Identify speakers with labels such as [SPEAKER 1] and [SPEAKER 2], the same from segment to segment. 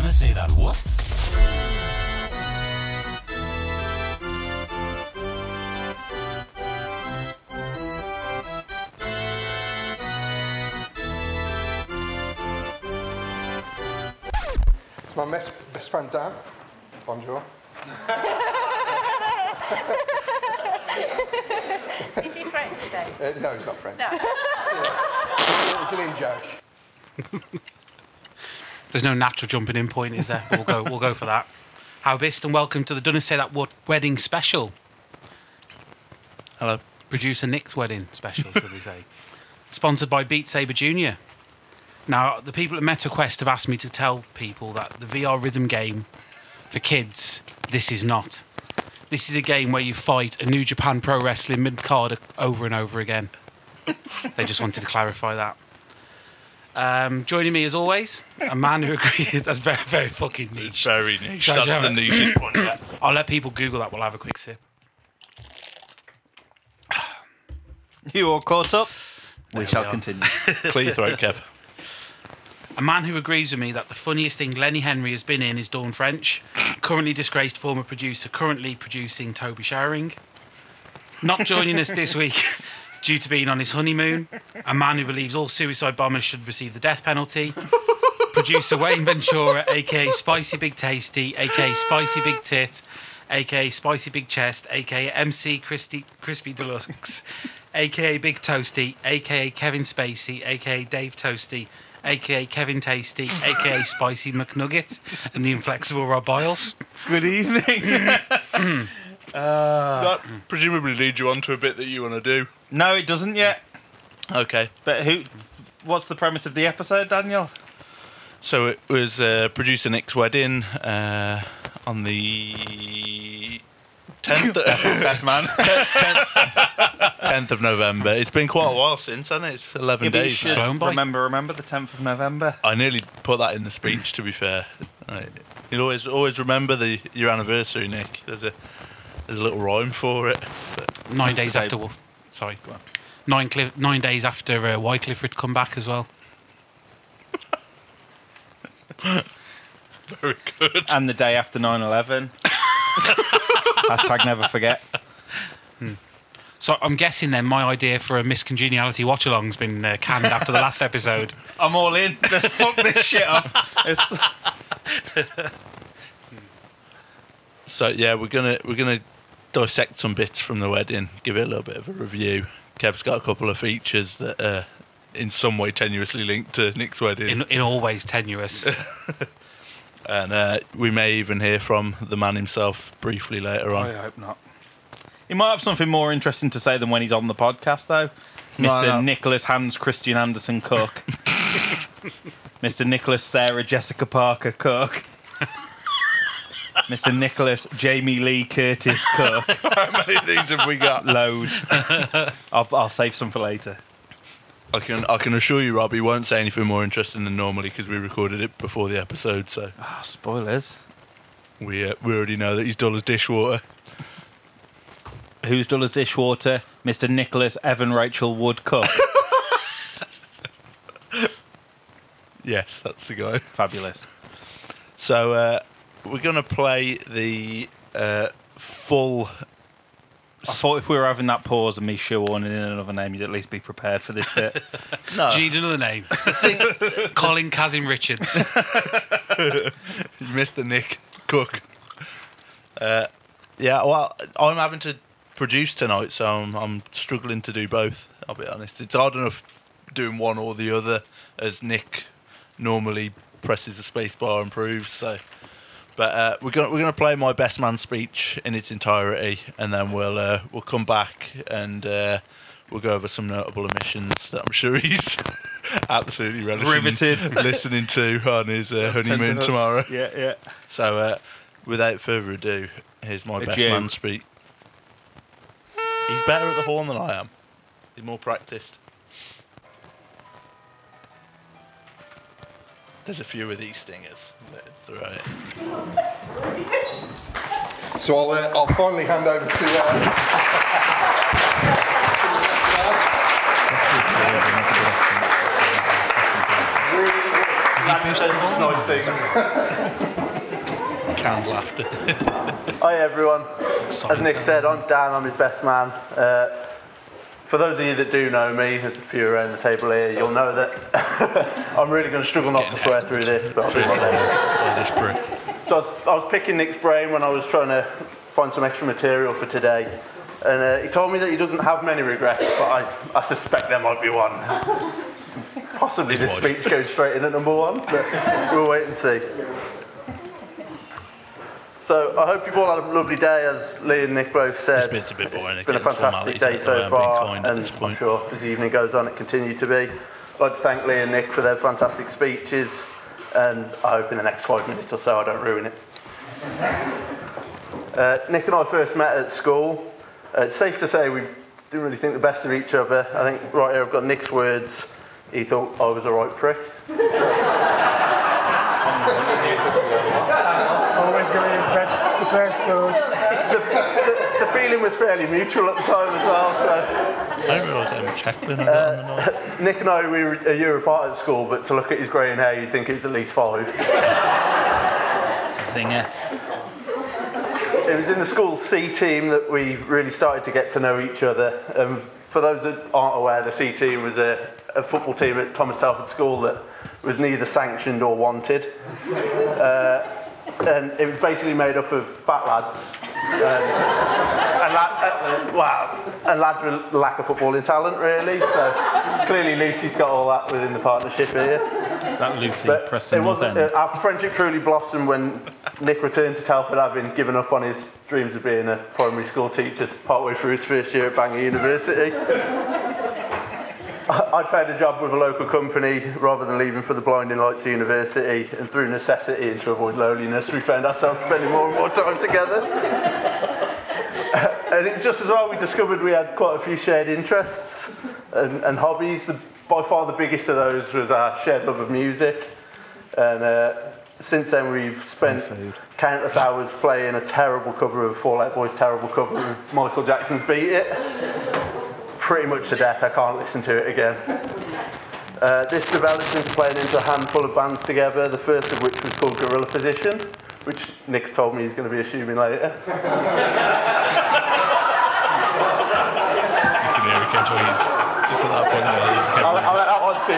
[SPEAKER 1] Gonna say that what?
[SPEAKER 2] It's my best friend Dan. Bonjour.
[SPEAKER 3] Is he French then?
[SPEAKER 2] No, he's not French.
[SPEAKER 3] No.
[SPEAKER 2] It's an in-joke.
[SPEAKER 4] There's no natural jumping in point, is there? But we'll go for that. How bist and welcome to the Dunna Say That What wedding special.
[SPEAKER 5] Hello.
[SPEAKER 4] Producer Nick's wedding special, should we say. Sponsored by Beat Saber Jr. Now, the people at MetaQuest have asked me to tell people that the VR rhythm game for kids, this is not. This is a game where you fight a New Japan Pro Wrestling mid-card over and over again. They just wanted to clarify that. Joining me, as always, a man who agrees. That's very, very fucking niche.
[SPEAKER 5] Very niche.
[SPEAKER 4] Shall I
[SPEAKER 5] That's the
[SPEAKER 4] show it?
[SPEAKER 5] nichest one yet.
[SPEAKER 4] I'll let people Google that while I have a quick sip.
[SPEAKER 6] You all caught up? We shall
[SPEAKER 4] are.
[SPEAKER 6] continue.
[SPEAKER 5] Clear your throat, Kev.
[SPEAKER 4] A man who agrees with me that the funniest thing Lenny Henry has been in is Dawn French. Currently disgraced former producer, currently producing Toby Showering. Not joining us this week due to being on his honeymoon. A man who believes all suicide bombers should receive the death penalty. Producer Wayne Ventura, a.k.a. Spicy Big Tasty, a.k.a. Spicy Big Tit, a.k.a. Spicy Big Chest, a.k.a. MC Crispy Deluxe, a.k.a. Big Toasty, a.k.a. Kevin Spacey, a.k.a. Dave Toasty, a.k.a. Kevin Tasty, a.k.a. Spicy McNugget, and the inflexible Rob Biles.
[SPEAKER 6] Good evening.
[SPEAKER 5] That presumably leads you on to a bit that you want to do.
[SPEAKER 6] No, it doesn't yet.
[SPEAKER 5] Okay.
[SPEAKER 6] But what's the premise of the episode, Daniel?
[SPEAKER 5] So it was producer Nick's wedding on the 10th,
[SPEAKER 6] Best man.
[SPEAKER 5] 10th of November. It's been quite a while since, hasn't it? It's 11
[SPEAKER 6] Maybe you
[SPEAKER 5] days.
[SPEAKER 6] should
[SPEAKER 4] flown by.
[SPEAKER 6] remember the 10th of November.
[SPEAKER 5] I nearly put that in the speech, to be fair. Right. You'll always remember your anniversary, Nick. There's a little rhyme for it. But
[SPEAKER 4] 9 days after... Sorry. 9 days after Wycliffe had come back as well.
[SPEAKER 5] very good.
[SPEAKER 6] And the day after 9/11. Hashtag never forget.
[SPEAKER 4] So I'm guessing then my idea for a Miss Congeniality watch-along's been canned after the last episode.
[SPEAKER 6] I'm all in. Let's fuck this shit up.
[SPEAKER 5] So yeah, we're gonna dissect some bits from the wedding, give it a little bit of a review. Kev's got a couple of features that are in some way tenuously linked to Nick's wedding.
[SPEAKER 4] In always tenuous.
[SPEAKER 5] And we may even hear from the man himself briefly later on.
[SPEAKER 6] I hope not. He might have something more interesting to say than when he's on the podcast, though. Mr.
[SPEAKER 5] No.
[SPEAKER 6] Nicholas Hans Christian Anderson Cook. Mr. Nicholas Sarah Jessica Parker Cook. Mr. Nicholas Jamie Lee Curtis Cook.
[SPEAKER 5] How many of these have we got?
[SPEAKER 6] Loads. I'll save some for later.
[SPEAKER 5] I can assure you, Rob, he won't say anything more interesting than normally because we recorded it before the episode, so
[SPEAKER 6] Oh, spoilers.
[SPEAKER 5] we already know that he's dull as dishwater.
[SPEAKER 6] Who's dull as dishwater? Mr. Nicholas Evan Rachel Wood Cook.
[SPEAKER 5] Yes, that's the guy.
[SPEAKER 6] Fabulous.
[SPEAKER 5] So we're going to play the full...
[SPEAKER 6] I thought if we were having that pause and me shoehorning in another name, you'd at least be prepared for this bit.
[SPEAKER 5] No,
[SPEAKER 4] Do you need another name? Colin Kazim Richards.
[SPEAKER 5] Mr. Nick Cook. Yeah, well, I'm having to produce tonight, so I'm struggling to do both, I'll be honest. It's hard enough doing one or the other, as Nick normally presses the space bar and proves, so... But we're gonna play my best man speech in its entirety, and then we'll come back and we'll go over some notable omissions that I'm sure he's absolutely
[SPEAKER 6] Riveted
[SPEAKER 5] listening to on his honeymoon tomorrow.
[SPEAKER 6] Yeah.
[SPEAKER 5] So without further ado, here's my best man speech. He's better at the horn than I am. He's more practiced. There's a few of these stingers throughout it.
[SPEAKER 2] So I'll finally hand over to...
[SPEAKER 4] Have you boosted the volume?
[SPEAKER 5] Canned laughter.
[SPEAKER 1] Hi everyone.
[SPEAKER 4] It's
[SPEAKER 1] As Nick said, I'm Dan, I'm his best man. For those of you that do know me, there's a few around the table here, you'll know that I'm really going to struggle not to swear through this, but I'll do my best.
[SPEAKER 5] This brick.
[SPEAKER 1] So I was picking Nick's brain when I was trying to find some extra material for today, and he told me that he doesn't have many regrets, but I suspect there might be one. Possibly this speech goes straight in at number one, but we'll wait and see. So I hope you've all had a lovely day, as Lee and Nick both said.
[SPEAKER 5] This bit's a bit boring.
[SPEAKER 1] It's been a fantastic day so far, and I'm sure as the evening goes on it continues to be. I'd like to thank Lee and Nick for their fantastic speeches, and I hope in the next 5 minutes or so I don't ruin it. Nick and I first met at school. It's safe to say we didn't really think the best of each other. I think right here I've got Nick's words. He thought I was a right prick.
[SPEAKER 7] Always going to the first thoughts.
[SPEAKER 1] The feeling was fairly mutual at the time as well. So.
[SPEAKER 5] I didn't realise how much heckling I got on the night.
[SPEAKER 1] Nick and I, we were a year apart at school, but to look at his greying hair, you'd think it was at least 5.
[SPEAKER 6] Singer.
[SPEAKER 1] It was in the school C team that we really started to get to know each other. For those that aren't aware, the C team was a football team at Thomas Telford School that was neither sanctioned or wanted. And it was basically made up of fat lads. And lads with lack of footballing talent, really. So clearly Lucy's got all that within the partnership here.
[SPEAKER 6] Is that Lucy
[SPEAKER 1] But
[SPEAKER 6] Preston
[SPEAKER 1] it wasn't, our friendship truly blossomed when Nick returned to Telford, having given up on his dreams of being a primary school teacher partway through his first year at Bangor University. I'd found a job with a local company rather than leaving for the Blinding Lights University, and through necessity and to avoid loneliness, we found ourselves spending more and more time together. And it was just as well we discovered we had quite a few shared interests and hobbies. By far the biggest of those was our shared love of music. And since then we've spent countless hours playing a terrible cover of Fall Out Boy's terrible cover of Michael Jackson's Beat It. Pretty much to death, I can't listen to it again. This developed into playing into a handful of bands together, the first of which was called Gorilla Position, which Nick's told me he's going to be assuming later.
[SPEAKER 5] You can hear him when he's just at that point there.
[SPEAKER 1] I'll let that one sing.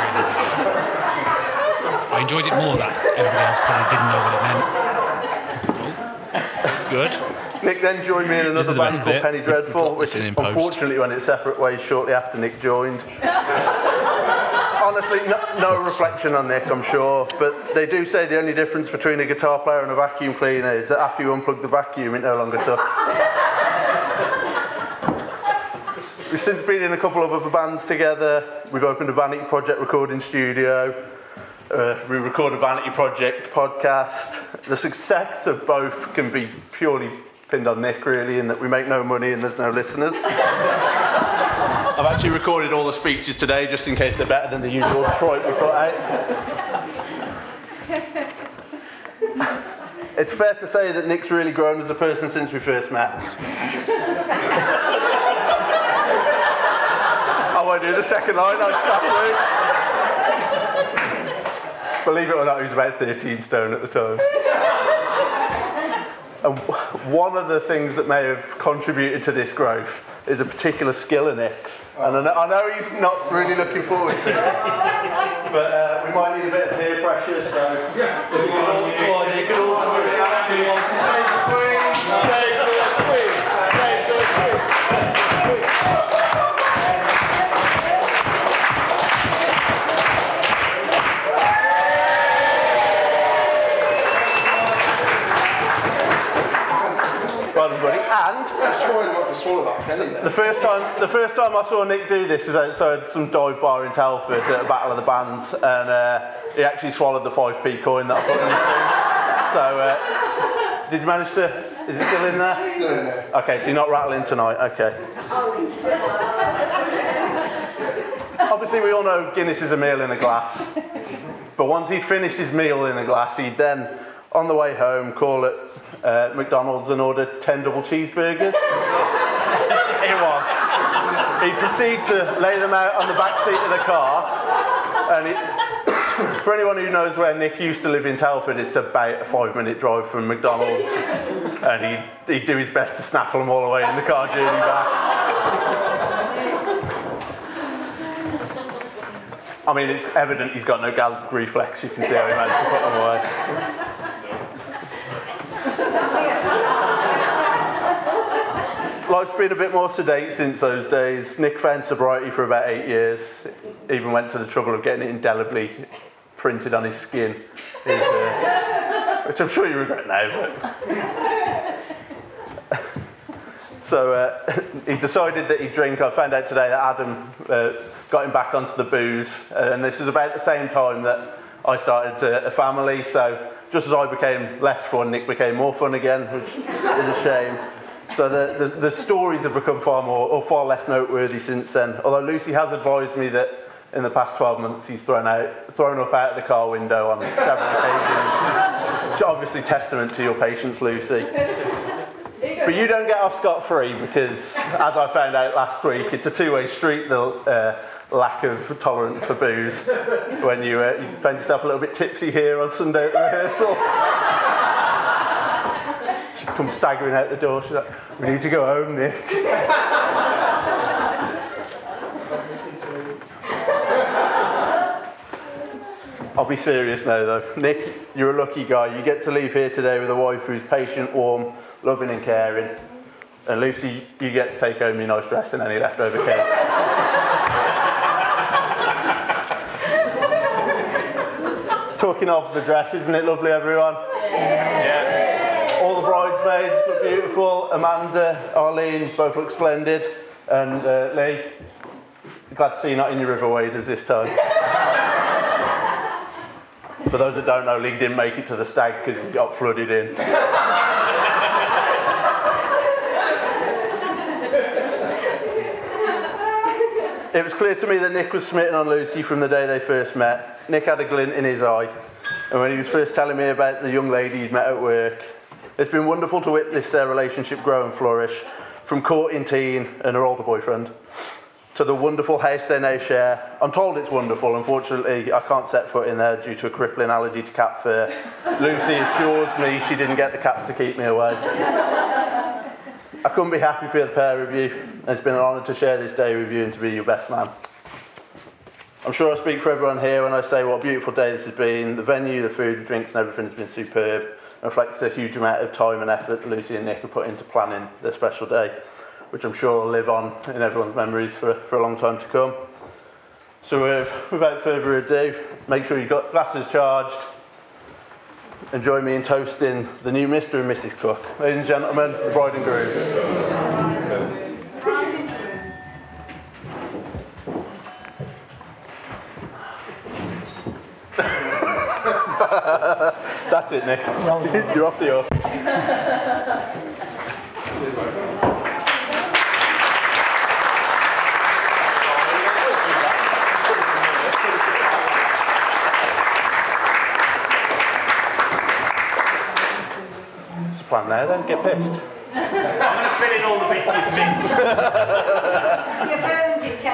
[SPEAKER 4] I enjoyed it more that everybody else probably didn't know what it meant.
[SPEAKER 5] It's good.
[SPEAKER 1] Nick then joined me in another band called Penny Dreadful, which unfortunately went its separate ways shortly after Nick joined. Honestly, no reflection on Nick, I'm sure, but they do say the only difference between a guitar player and a vacuum cleaner is that after you unplug the vacuum, it no longer sucks. We've since been in a couple of other bands together. We've opened a Vanity Project recording studio. We record a Vanity Project podcast. The success of both can be purely pinned on Nick, really, in that we make no money and there's no listeners. I've actually recorded all the speeches today just in case they're better than the usual tripe we put out. It's fair to say that Nick's really grown as a person since we first met. I won't do the second line, I'll stop. Believe it or not, he was about 13 stone at the time. And one of the things that may have contributed to this growth is a particular skill in Nick's. And I know he's not really looking forward to it. But we might need a bit of peer pressure, so... Yeah. You can all do it out. You want to save the queen, save the queen, save the queen. And
[SPEAKER 2] trying not to swallow that penny.
[SPEAKER 1] the first time I saw Nick do this was outside some dive bar in Telford at a Battle of the Bands, and he actually swallowed the 5p coin that I put in his thing. So, did you manage to? Is it still in there?
[SPEAKER 2] It's still in there.
[SPEAKER 1] Okay, so you're not rattling tonight. Okay. Obviously, we all know Guinness is a meal in a glass, but once he'd finished his meal in a glass, he'd then, on the way home, call it McDonald's and order 10 double cheeseburgers. It was. He'd proceed to lay them out on the back seat of the car, and For anyone who knows where Nick used to live in Telford, it's about a 5-minute drive from McDonald's, and he'd do his best to snaffle them all away in the car journey back. I mean, it's evident he's got no gag reflex. You can see how he managed to put them away. Life's been a bit more sedate since those days. Nick found sobriety for about 8 years. Even went to the trouble of getting it indelibly printed on his skin, which I'm sure you regret now. But so he decided that he'd drink. I found out today that Adam got him back onto the booze, and this was about the same time that I started a family. So just as I became less fun, Nick became more fun again, which is a shame. So the stories have become far less noteworthy since then. Although Lucy has advised me that in the past 12 months he's thrown up out of the car window on several occasions. Which is obviously testament to your patience, Lucy. But you don't get off scot-free because, as I found out last week, it's a two-way street, the lack of tolerance for booze. When you find yourself a little bit tipsy here on Sunday at the rehearsal. She comes staggering out the door, she's like, "We need to go home, Nick." I'll be serious now though. Nick, you're a lucky guy. You get to leave here today with a wife who's patient, warm, loving and caring. And Lucy, you get to take home your nice dress and any leftover cake. Talking of the dress, isn't it lovely, everyone? Yeah. All the bridesmaids look beautiful. Amanda, Arlene, both look splendid. And Lee, glad to see you not in your river waders this time. For those that don't know, Lee didn't make it to the stag because he got flooded in. It was clear to me that Nick was smitten on Lucy from the day they first met. Nick had a glint in his eye, and when he was first telling me about the young lady he'd met at work, it's been wonderful to witness their relationship grow and flourish, from courting teen and her older boyfriend, to the wonderful house they now share. I'm told it's wonderful. Unfortunately, I can't set foot in there due to a crippling allergy to cat fur. Lucy assures me she didn't get the cats to keep me away. I couldn't be happy for the pair of you. It's been an honour to share this day with you and to be your best man. I'm sure I speak for everyone here when I say what a beautiful day this has been. The venue, the food, the drinks and everything has been superb. It reflects a huge amount of time and effort Lucy and Nick have put into planning their special day, which I'm sure will live on in everyone's memories for a long time to come. So without further ado, make sure you've got glasses charged and join me in toasting the new Mr. and Mrs. Cook. Ladies and gentlemen, the bride and groom. That's it, Nick. You're off the hook. Plan now then, get pissed.
[SPEAKER 8] I'm going to fill in all the bits you've missed.
[SPEAKER 3] You've earned your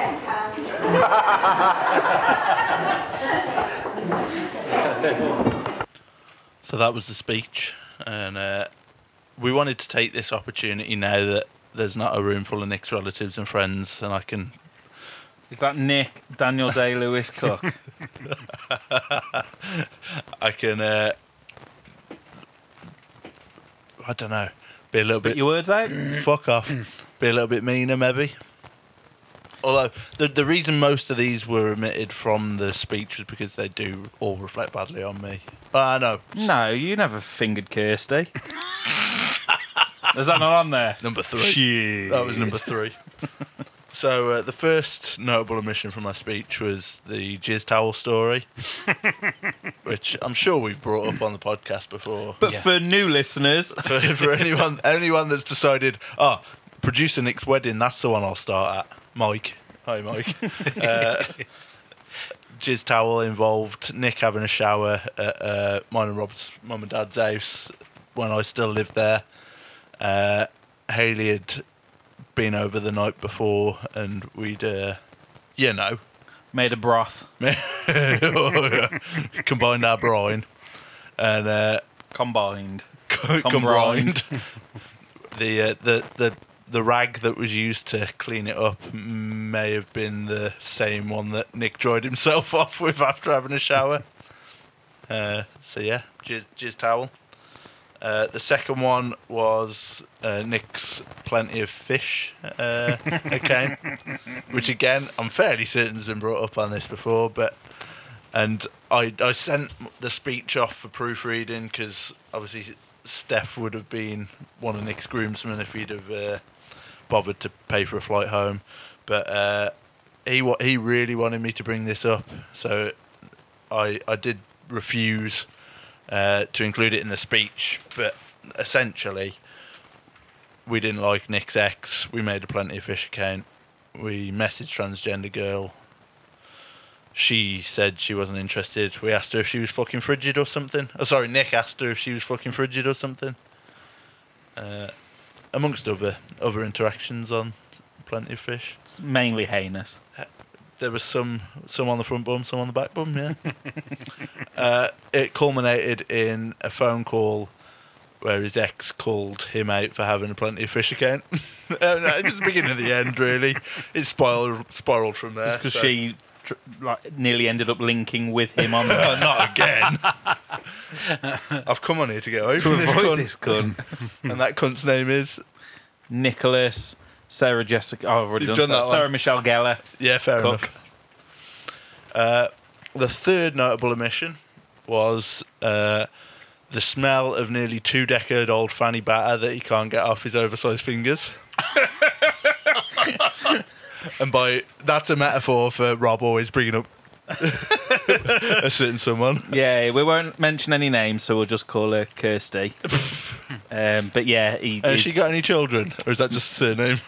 [SPEAKER 3] £10.
[SPEAKER 5] So that was the speech, and we wanted to take this opportunity now that there's not a room full of Nick's relatives and friends, and I can...
[SPEAKER 6] Is that Nick Daniel Day-Lewis Cook?
[SPEAKER 5] I can... I don't know. Be a little
[SPEAKER 6] Spit
[SPEAKER 5] bit.
[SPEAKER 6] your words out.
[SPEAKER 5] Fuck off. Be a little bit meaner, maybe. Although the reason most of these were omitted from the speech was because they do all reflect badly on me. No.
[SPEAKER 6] No, you never fingered Kirsty. Is that not on there?
[SPEAKER 5] Number 3.
[SPEAKER 6] Shit.
[SPEAKER 5] That was number 3. So the first notable omission from my speech was the jizz towel story, which I'm sure we've brought up on the podcast before.
[SPEAKER 6] But for new listeners,
[SPEAKER 5] for anyone that's decided, producer Nick's wedding, that's the one I'll start at. Mike. Hi, Mike. Jizz towel involved Nick having a shower at mine and Rob's mum and dad's house when I still lived there. Hayley had been over the night before, and we'd,
[SPEAKER 6] Made a broth.
[SPEAKER 5] Combined our brine. And
[SPEAKER 6] Combined.
[SPEAKER 5] combined. The rag that was used to clean it up may have been the same one that Nick dried himself off with after having a shower. So yeah, jizz towel. The second one was Nick's Plenty of Fish account, which again I'm fairly certain has been brought up on this before, and I sent the speech off for proofreading because obviously Steph would have been one of Nick's groomsmen if he'd have bothered to pay for a flight home, but he really wanted me to bring this up, so I did refuse to include it in the speech, but essentially we didn't like Nick's ex. We made a Plenty of Fish account. We messaged transgender girl. She said she wasn't interested. We asked her if she was fucking frigid or something. Oh, sorry, Nick asked her if she was fucking frigid or something. Amongst other interactions on Plenty of Fish.
[SPEAKER 6] It's mainly heinous.
[SPEAKER 5] There was some on the front bum, some on the back bum, yeah. It culminated in a phone call where his ex called him out for having a Plenty of Fish account. It was the beginning of the end, really. It spiraled from there.
[SPEAKER 6] Just because she nearly ended up linking with him on the...
[SPEAKER 5] Not again. I've come on here to get away from this cunt.
[SPEAKER 6] This cunt.
[SPEAKER 5] And that cunt's name is...
[SPEAKER 6] Nicholas, Sarah Jessica... Oh, I've already
[SPEAKER 5] You've
[SPEAKER 6] done
[SPEAKER 5] done
[SPEAKER 6] that.
[SPEAKER 5] that
[SPEAKER 6] Sarah
[SPEAKER 5] one.
[SPEAKER 6] Michelle Gellar.
[SPEAKER 5] Yeah, fair
[SPEAKER 6] Cook.
[SPEAKER 5] enough. The third notable omission was the smell of nearly 2-decade-old fanny batter that he can't get off his oversized fingers. And that's a metaphor for Rob always bringing up a certain someone.
[SPEAKER 6] Yeah, we won't mention any names, so we'll just call her Kirsty. But yeah,
[SPEAKER 5] Has she got any children, or is that just a surname?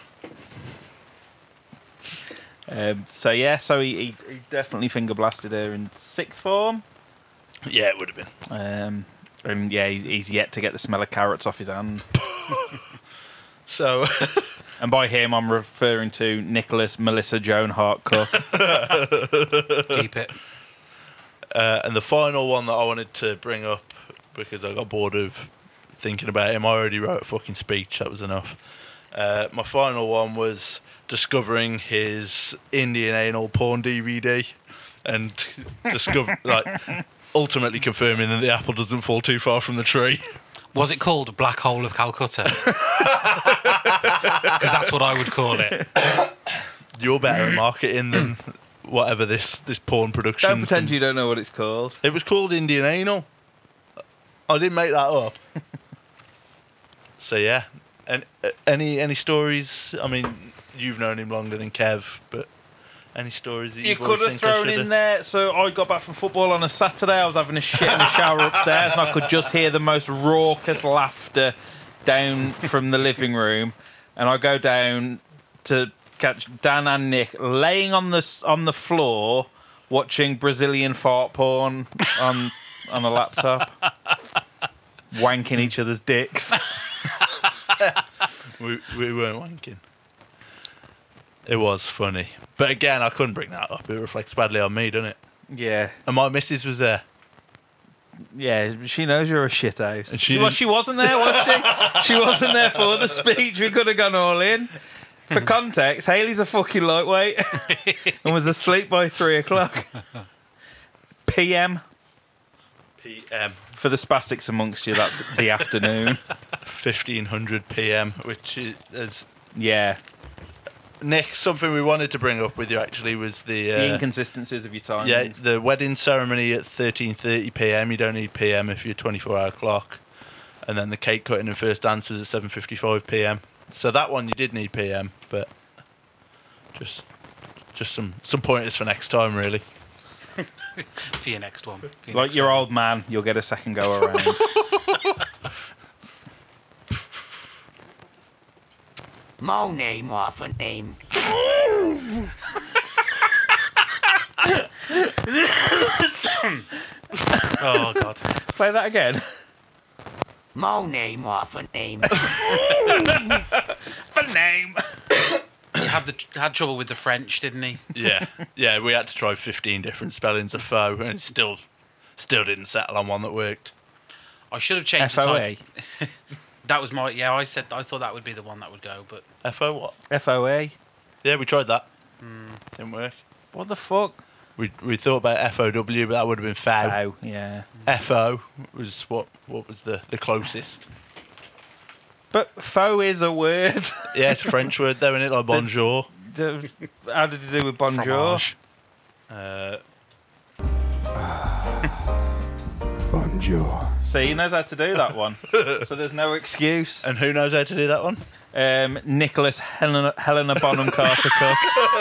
[SPEAKER 6] So he definitely finger blasted her in sixth form.
[SPEAKER 5] Yeah, it would have been.
[SPEAKER 6] And yeah, he's yet to get the smell of carrots off his hand.
[SPEAKER 5] So,
[SPEAKER 6] and by him, I'm referring to Nicholas Melissa Joan Hart Cook.
[SPEAKER 4] Keep it.
[SPEAKER 5] And the final one that I wanted to bring up, because I got bored of thinking about him, I already wrote a fucking speech, that was enough. My final one was discovering his Indian anal porn DVD and ultimately confirming that the apple doesn't fall too far from the tree.
[SPEAKER 4] Was it called Black Hole of Calcutta? Because that's what I would call it.
[SPEAKER 5] You're better at marketing than whatever this porn production.
[SPEAKER 6] Don't pretend you don't know what it's called.
[SPEAKER 5] It was called Indian Anal. I didn't make that up. So yeah. And any stories? I mean, you've known him longer than Kev, but any stories that
[SPEAKER 6] You
[SPEAKER 5] you've
[SPEAKER 6] could have thrown in there. So I got back from football on a Saturday. I was having a shit in the shower upstairs, and I could just hear the most raucous laughter down from the living room. And I go down to catch Dan and Nick laying on the floor watching Brazilian fart porn on a laptop, wanking each other's dicks.
[SPEAKER 5] We weren't wanking. It was funny. But again, I couldn't bring that up. It reflects badly on me, doesn't it?
[SPEAKER 6] Yeah.
[SPEAKER 5] And my missus was there.
[SPEAKER 6] Yeah, she knows you're a shithouse.
[SPEAKER 5] And
[SPEAKER 6] She wasn't there, was she? She wasn't there for the speech. We could have gone all in. For context, Hayley's a fucking lightweight and was asleep by 3 o'clock. PM.
[SPEAKER 5] PM.
[SPEAKER 6] For the spastics amongst you, that's the afternoon.
[SPEAKER 5] 1500 PM, which is...
[SPEAKER 6] Yeah.
[SPEAKER 5] Nick, something we wanted to bring up with you actually was
[SPEAKER 6] The inconsistencies of your time.
[SPEAKER 5] Yeah, the wedding ceremony at 13:30 PM. You don't need PM if you're 24-hour clock. And then the cake cutting and first dance was at 7:55 PM. So that one you did need PM, but just some pointers for next time, really.
[SPEAKER 4] For your next one.
[SPEAKER 6] Like your old man, you'll get a second go around.
[SPEAKER 9] My name, orphan name.
[SPEAKER 4] Oh, God.
[SPEAKER 6] Play that again.
[SPEAKER 9] My name, orphan name.
[SPEAKER 6] My name.
[SPEAKER 4] had trouble with the French, didn't he?
[SPEAKER 5] Yeah, yeah. We had to try 15 different spellings of foe, and it still didn't settle on one that worked.
[SPEAKER 4] I should have changed the
[SPEAKER 6] FOA.
[SPEAKER 4] type. That was my I thought that would be the one that would go, but
[SPEAKER 5] FO what?
[SPEAKER 6] FOA.
[SPEAKER 5] Yeah, we tried that. Didn't work.
[SPEAKER 6] What the fuck?
[SPEAKER 5] We thought about FOW, but that would have been foul.
[SPEAKER 6] Fow, yeah.
[SPEAKER 5] FO was what was the closest.
[SPEAKER 6] But faux is a word.
[SPEAKER 5] Yeah, it's a French word though, isn't it? Like bonjour.
[SPEAKER 6] How did it do with bonjour?
[SPEAKER 4] fromage.
[SPEAKER 2] Bonjour.
[SPEAKER 6] See, he knows how to do that one. So there's no excuse.
[SPEAKER 5] And who knows how to do that one?
[SPEAKER 6] Nicholas Helena Bonham Carter Cook.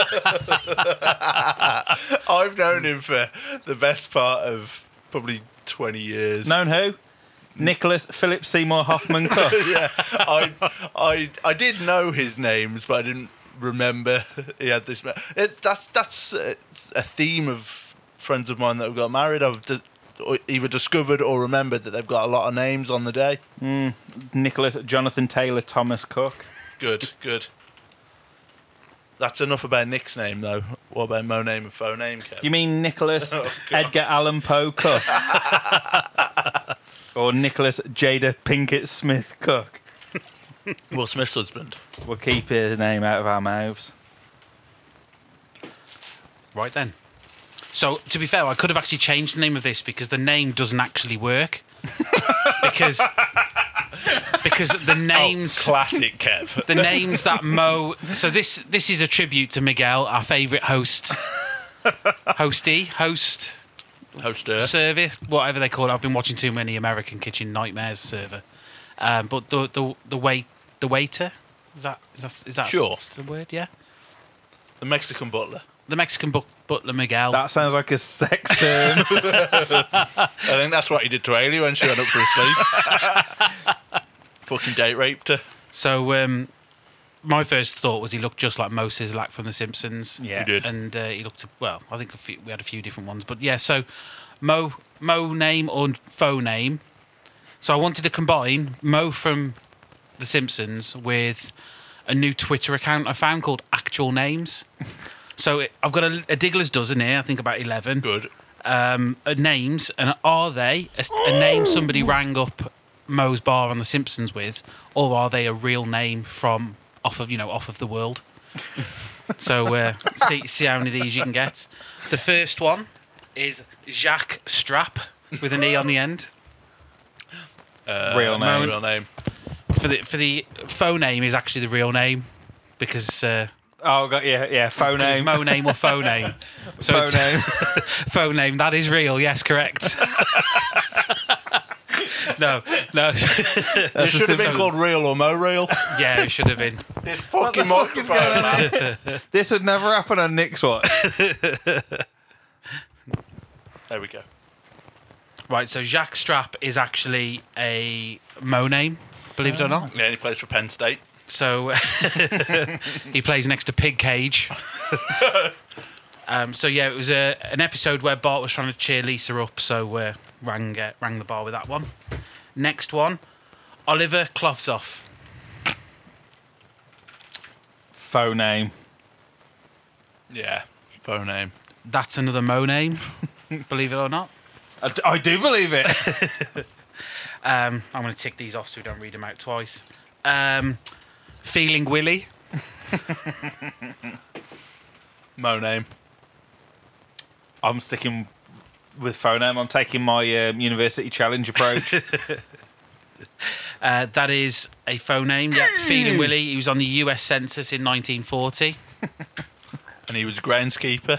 [SPEAKER 5] I've known him for the best part of probably 20 years.
[SPEAKER 6] Known who? Nicholas Philip Seymour Hoffman Cook.
[SPEAKER 5] Yeah, I did know his names, but I didn't remember he had this. That's a theme of friends of mine that have got married. I've either discovered or remembered that they've got a lot of names on the day.
[SPEAKER 6] Nicholas Jonathan Taylor Thomas Cook.
[SPEAKER 5] Good. That's enough about Nick's name, though. What about Mo name and faux name, Kev?
[SPEAKER 6] You mean Nicholas Edgar Allan Poe Cook? Or Nicholas Jada Pinkett Smith Cook?
[SPEAKER 5] Will Smith's husband.
[SPEAKER 6] We'll keep his name out of our mouths.
[SPEAKER 4] Right then. So, to be fair, I could have actually changed the name of this because the name doesn't actually work. because the names...
[SPEAKER 5] Classic Kev.
[SPEAKER 4] The names that Mo... So this is a tribute to Miguel, our favourite host. Hoster, service, whatever they call it. I've been watching too many American Kitchen Nightmares server. But the waiter, is that
[SPEAKER 5] Sure.
[SPEAKER 4] the word? Yeah.
[SPEAKER 5] The Mexican butler.
[SPEAKER 4] The Mexican butler Miguel.
[SPEAKER 6] That sounds like a sex term.
[SPEAKER 5] I think that's what he did to Ailey when she went up for a sleep. Fucking date raped her.
[SPEAKER 4] So my first thought was he looked just like Mo Sislak from The Simpsons.
[SPEAKER 6] Yeah.
[SPEAKER 5] He did.
[SPEAKER 4] And he looked, well, I think we had a few different ones. But yeah, so Mo name or faux name. So I wanted to combine Mo from The Simpsons with a new Twitter account I found called Actual Names. So I've got a Diggler's dozen here, I think about 11.
[SPEAKER 5] Good.
[SPEAKER 4] Names, and are they a name somebody rang up Mo's bar on The Simpsons with, or are they a real name from off of the world? So see how many of these you can get. The first one is Jacques Strap with an E on the end.
[SPEAKER 6] Real name.
[SPEAKER 5] Real name.
[SPEAKER 4] For the faux name is actually the real name because.
[SPEAKER 6] Oh, got yeah. Faux name.
[SPEAKER 4] Mo name or faux name. So
[SPEAKER 6] Faux name.
[SPEAKER 4] Faux name. That is real. Yes, correct. No.
[SPEAKER 5] It should have been called Real or Mo Real.
[SPEAKER 4] Yeah, it should have been.
[SPEAKER 5] This fucking microphone.
[SPEAKER 6] This would never happen on Nick's watch.
[SPEAKER 5] There we go.
[SPEAKER 4] Right, so Jacques Strap is actually a Mo name, believe it or not.
[SPEAKER 5] Yeah, he plays for Penn State.
[SPEAKER 4] So he plays next to Pig Cage. So yeah, it was an episode where Bart was trying to cheer Lisa up, so rang the bar with that one. Next one, Oliver Klovsov.
[SPEAKER 6] Faux name.
[SPEAKER 5] Yeah, faux name.
[SPEAKER 4] That's another Mo name, believe it or not.
[SPEAKER 6] I do believe it.
[SPEAKER 4] I'm going to tick these off so we don't read them out twice. Feeling Willy.
[SPEAKER 5] Mo name.
[SPEAKER 6] I'm sticking with faux name. I'm taking my university challenge approach.
[SPEAKER 4] That is a faux name. Yeah, Feeling Willy. He was on the US Census in 1940.
[SPEAKER 5] And he was groundskeeper.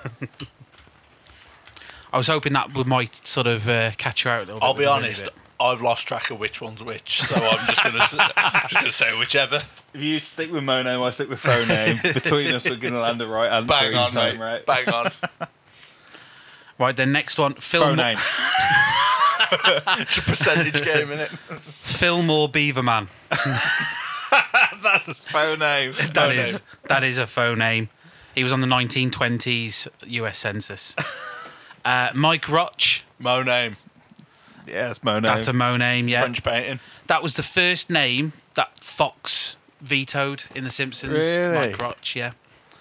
[SPEAKER 4] I was hoping that might sort of catch you out a little bit.
[SPEAKER 5] I'll be
[SPEAKER 4] with the
[SPEAKER 5] honest,
[SPEAKER 4] bit.
[SPEAKER 5] I've lost track of which one's which, so I'm just gonna say whichever.
[SPEAKER 6] If you stick with Mo name, I stick with faux name. Between us, we're going to land the right answer
[SPEAKER 5] Bang
[SPEAKER 6] each
[SPEAKER 5] on,
[SPEAKER 6] time,
[SPEAKER 5] mate.
[SPEAKER 6] right?
[SPEAKER 5] Bang on.
[SPEAKER 4] Right, then next one.
[SPEAKER 6] Faux name.
[SPEAKER 5] It's a percentage game, innit?
[SPEAKER 4] Fillmore Beaverman.
[SPEAKER 6] That's faux name.
[SPEAKER 4] That is a faux name. He was on the 1920s US Census. Mike Roch.
[SPEAKER 5] Mo name.
[SPEAKER 6] Yeah, it's Mo name.
[SPEAKER 4] That's a Mo name, yeah.
[SPEAKER 5] French painting.
[SPEAKER 4] That was the first name that Fox vetoed in The Simpsons.
[SPEAKER 6] Really?
[SPEAKER 4] Mike Crotch, yeah.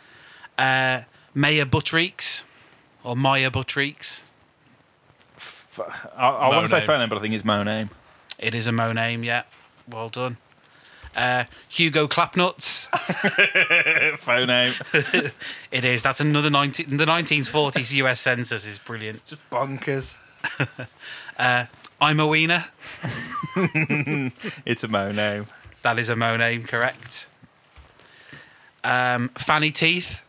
[SPEAKER 4] Maya Buttrieks, or Maya Buttrieks.
[SPEAKER 6] I want to say
[SPEAKER 5] name.
[SPEAKER 6] phone name, but I think it's Mo name.
[SPEAKER 4] It is a Mo name, yeah. Well done. Hugo Clapnuts.
[SPEAKER 6] Phone name.
[SPEAKER 4] It is. That's another the 1940s US Census is brilliant.
[SPEAKER 6] Just bonkers.
[SPEAKER 4] I'm a Wiener.
[SPEAKER 6] It's a Mo name.
[SPEAKER 4] That is a Mo name, correct. Fanny Teeth.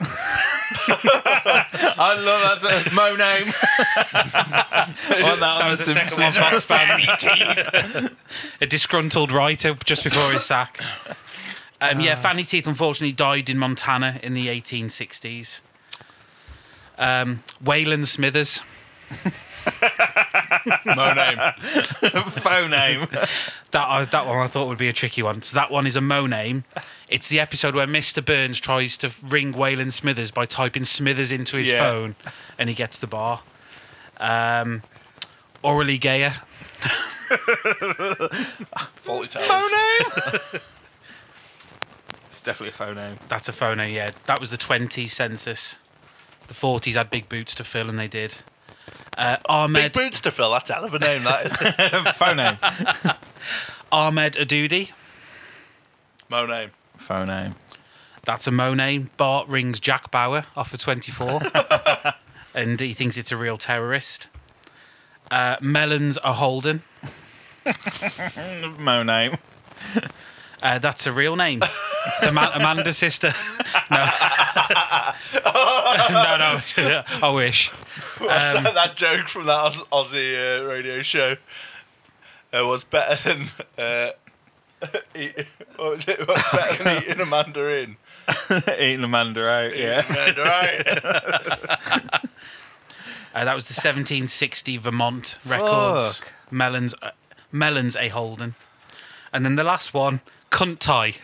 [SPEAKER 6] I love that Mo name. I want that
[SPEAKER 4] was the second one. Max Fanny. A disgruntled writer just before his sack. Fanny Teeth unfortunately died in Montana in the 1860s. Waylon Smithers.
[SPEAKER 5] Mo name.
[SPEAKER 6] Phone name.
[SPEAKER 4] That one I thought would be a tricky one. So that one is a Mo name. It's the episode where Mr. Burns tries to ring Waylon Smithers by typing Smithers into his phone, and he gets the bar. Orally Gayer.
[SPEAKER 5] Faulty Towers.
[SPEAKER 6] Phone name. It's definitely a phone name.
[SPEAKER 4] That's a phone name, yeah. That was the 20s census. The 40s had big boots to fill, and they did. Ahmed
[SPEAKER 5] Big boots to fill. That's a hell of a name, that is.
[SPEAKER 6] Phone name.
[SPEAKER 4] Ahmed Adoudi.
[SPEAKER 5] Mo name.
[SPEAKER 6] Phone name.
[SPEAKER 4] That's a Mo name. Bart rings Jack Bauer off of 24. And he thinks it's a real terrorist. Melons a Holden.
[SPEAKER 6] Mo name.
[SPEAKER 4] That's a real name. It's Amanda's sister. No. No. I wish.
[SPEAKER 5] What's that joke from that Aussie radio show was better than what's better than eating a mandarin?
[SPEAKER 6] Eating a mandarin, yeah.
[SPEAKER 4] That was the 1760 Vermont records.
[SPEAKER 6] Fuck.
[SPEAKER 4] Melons a Holden. And then the last one, Cunt Tie.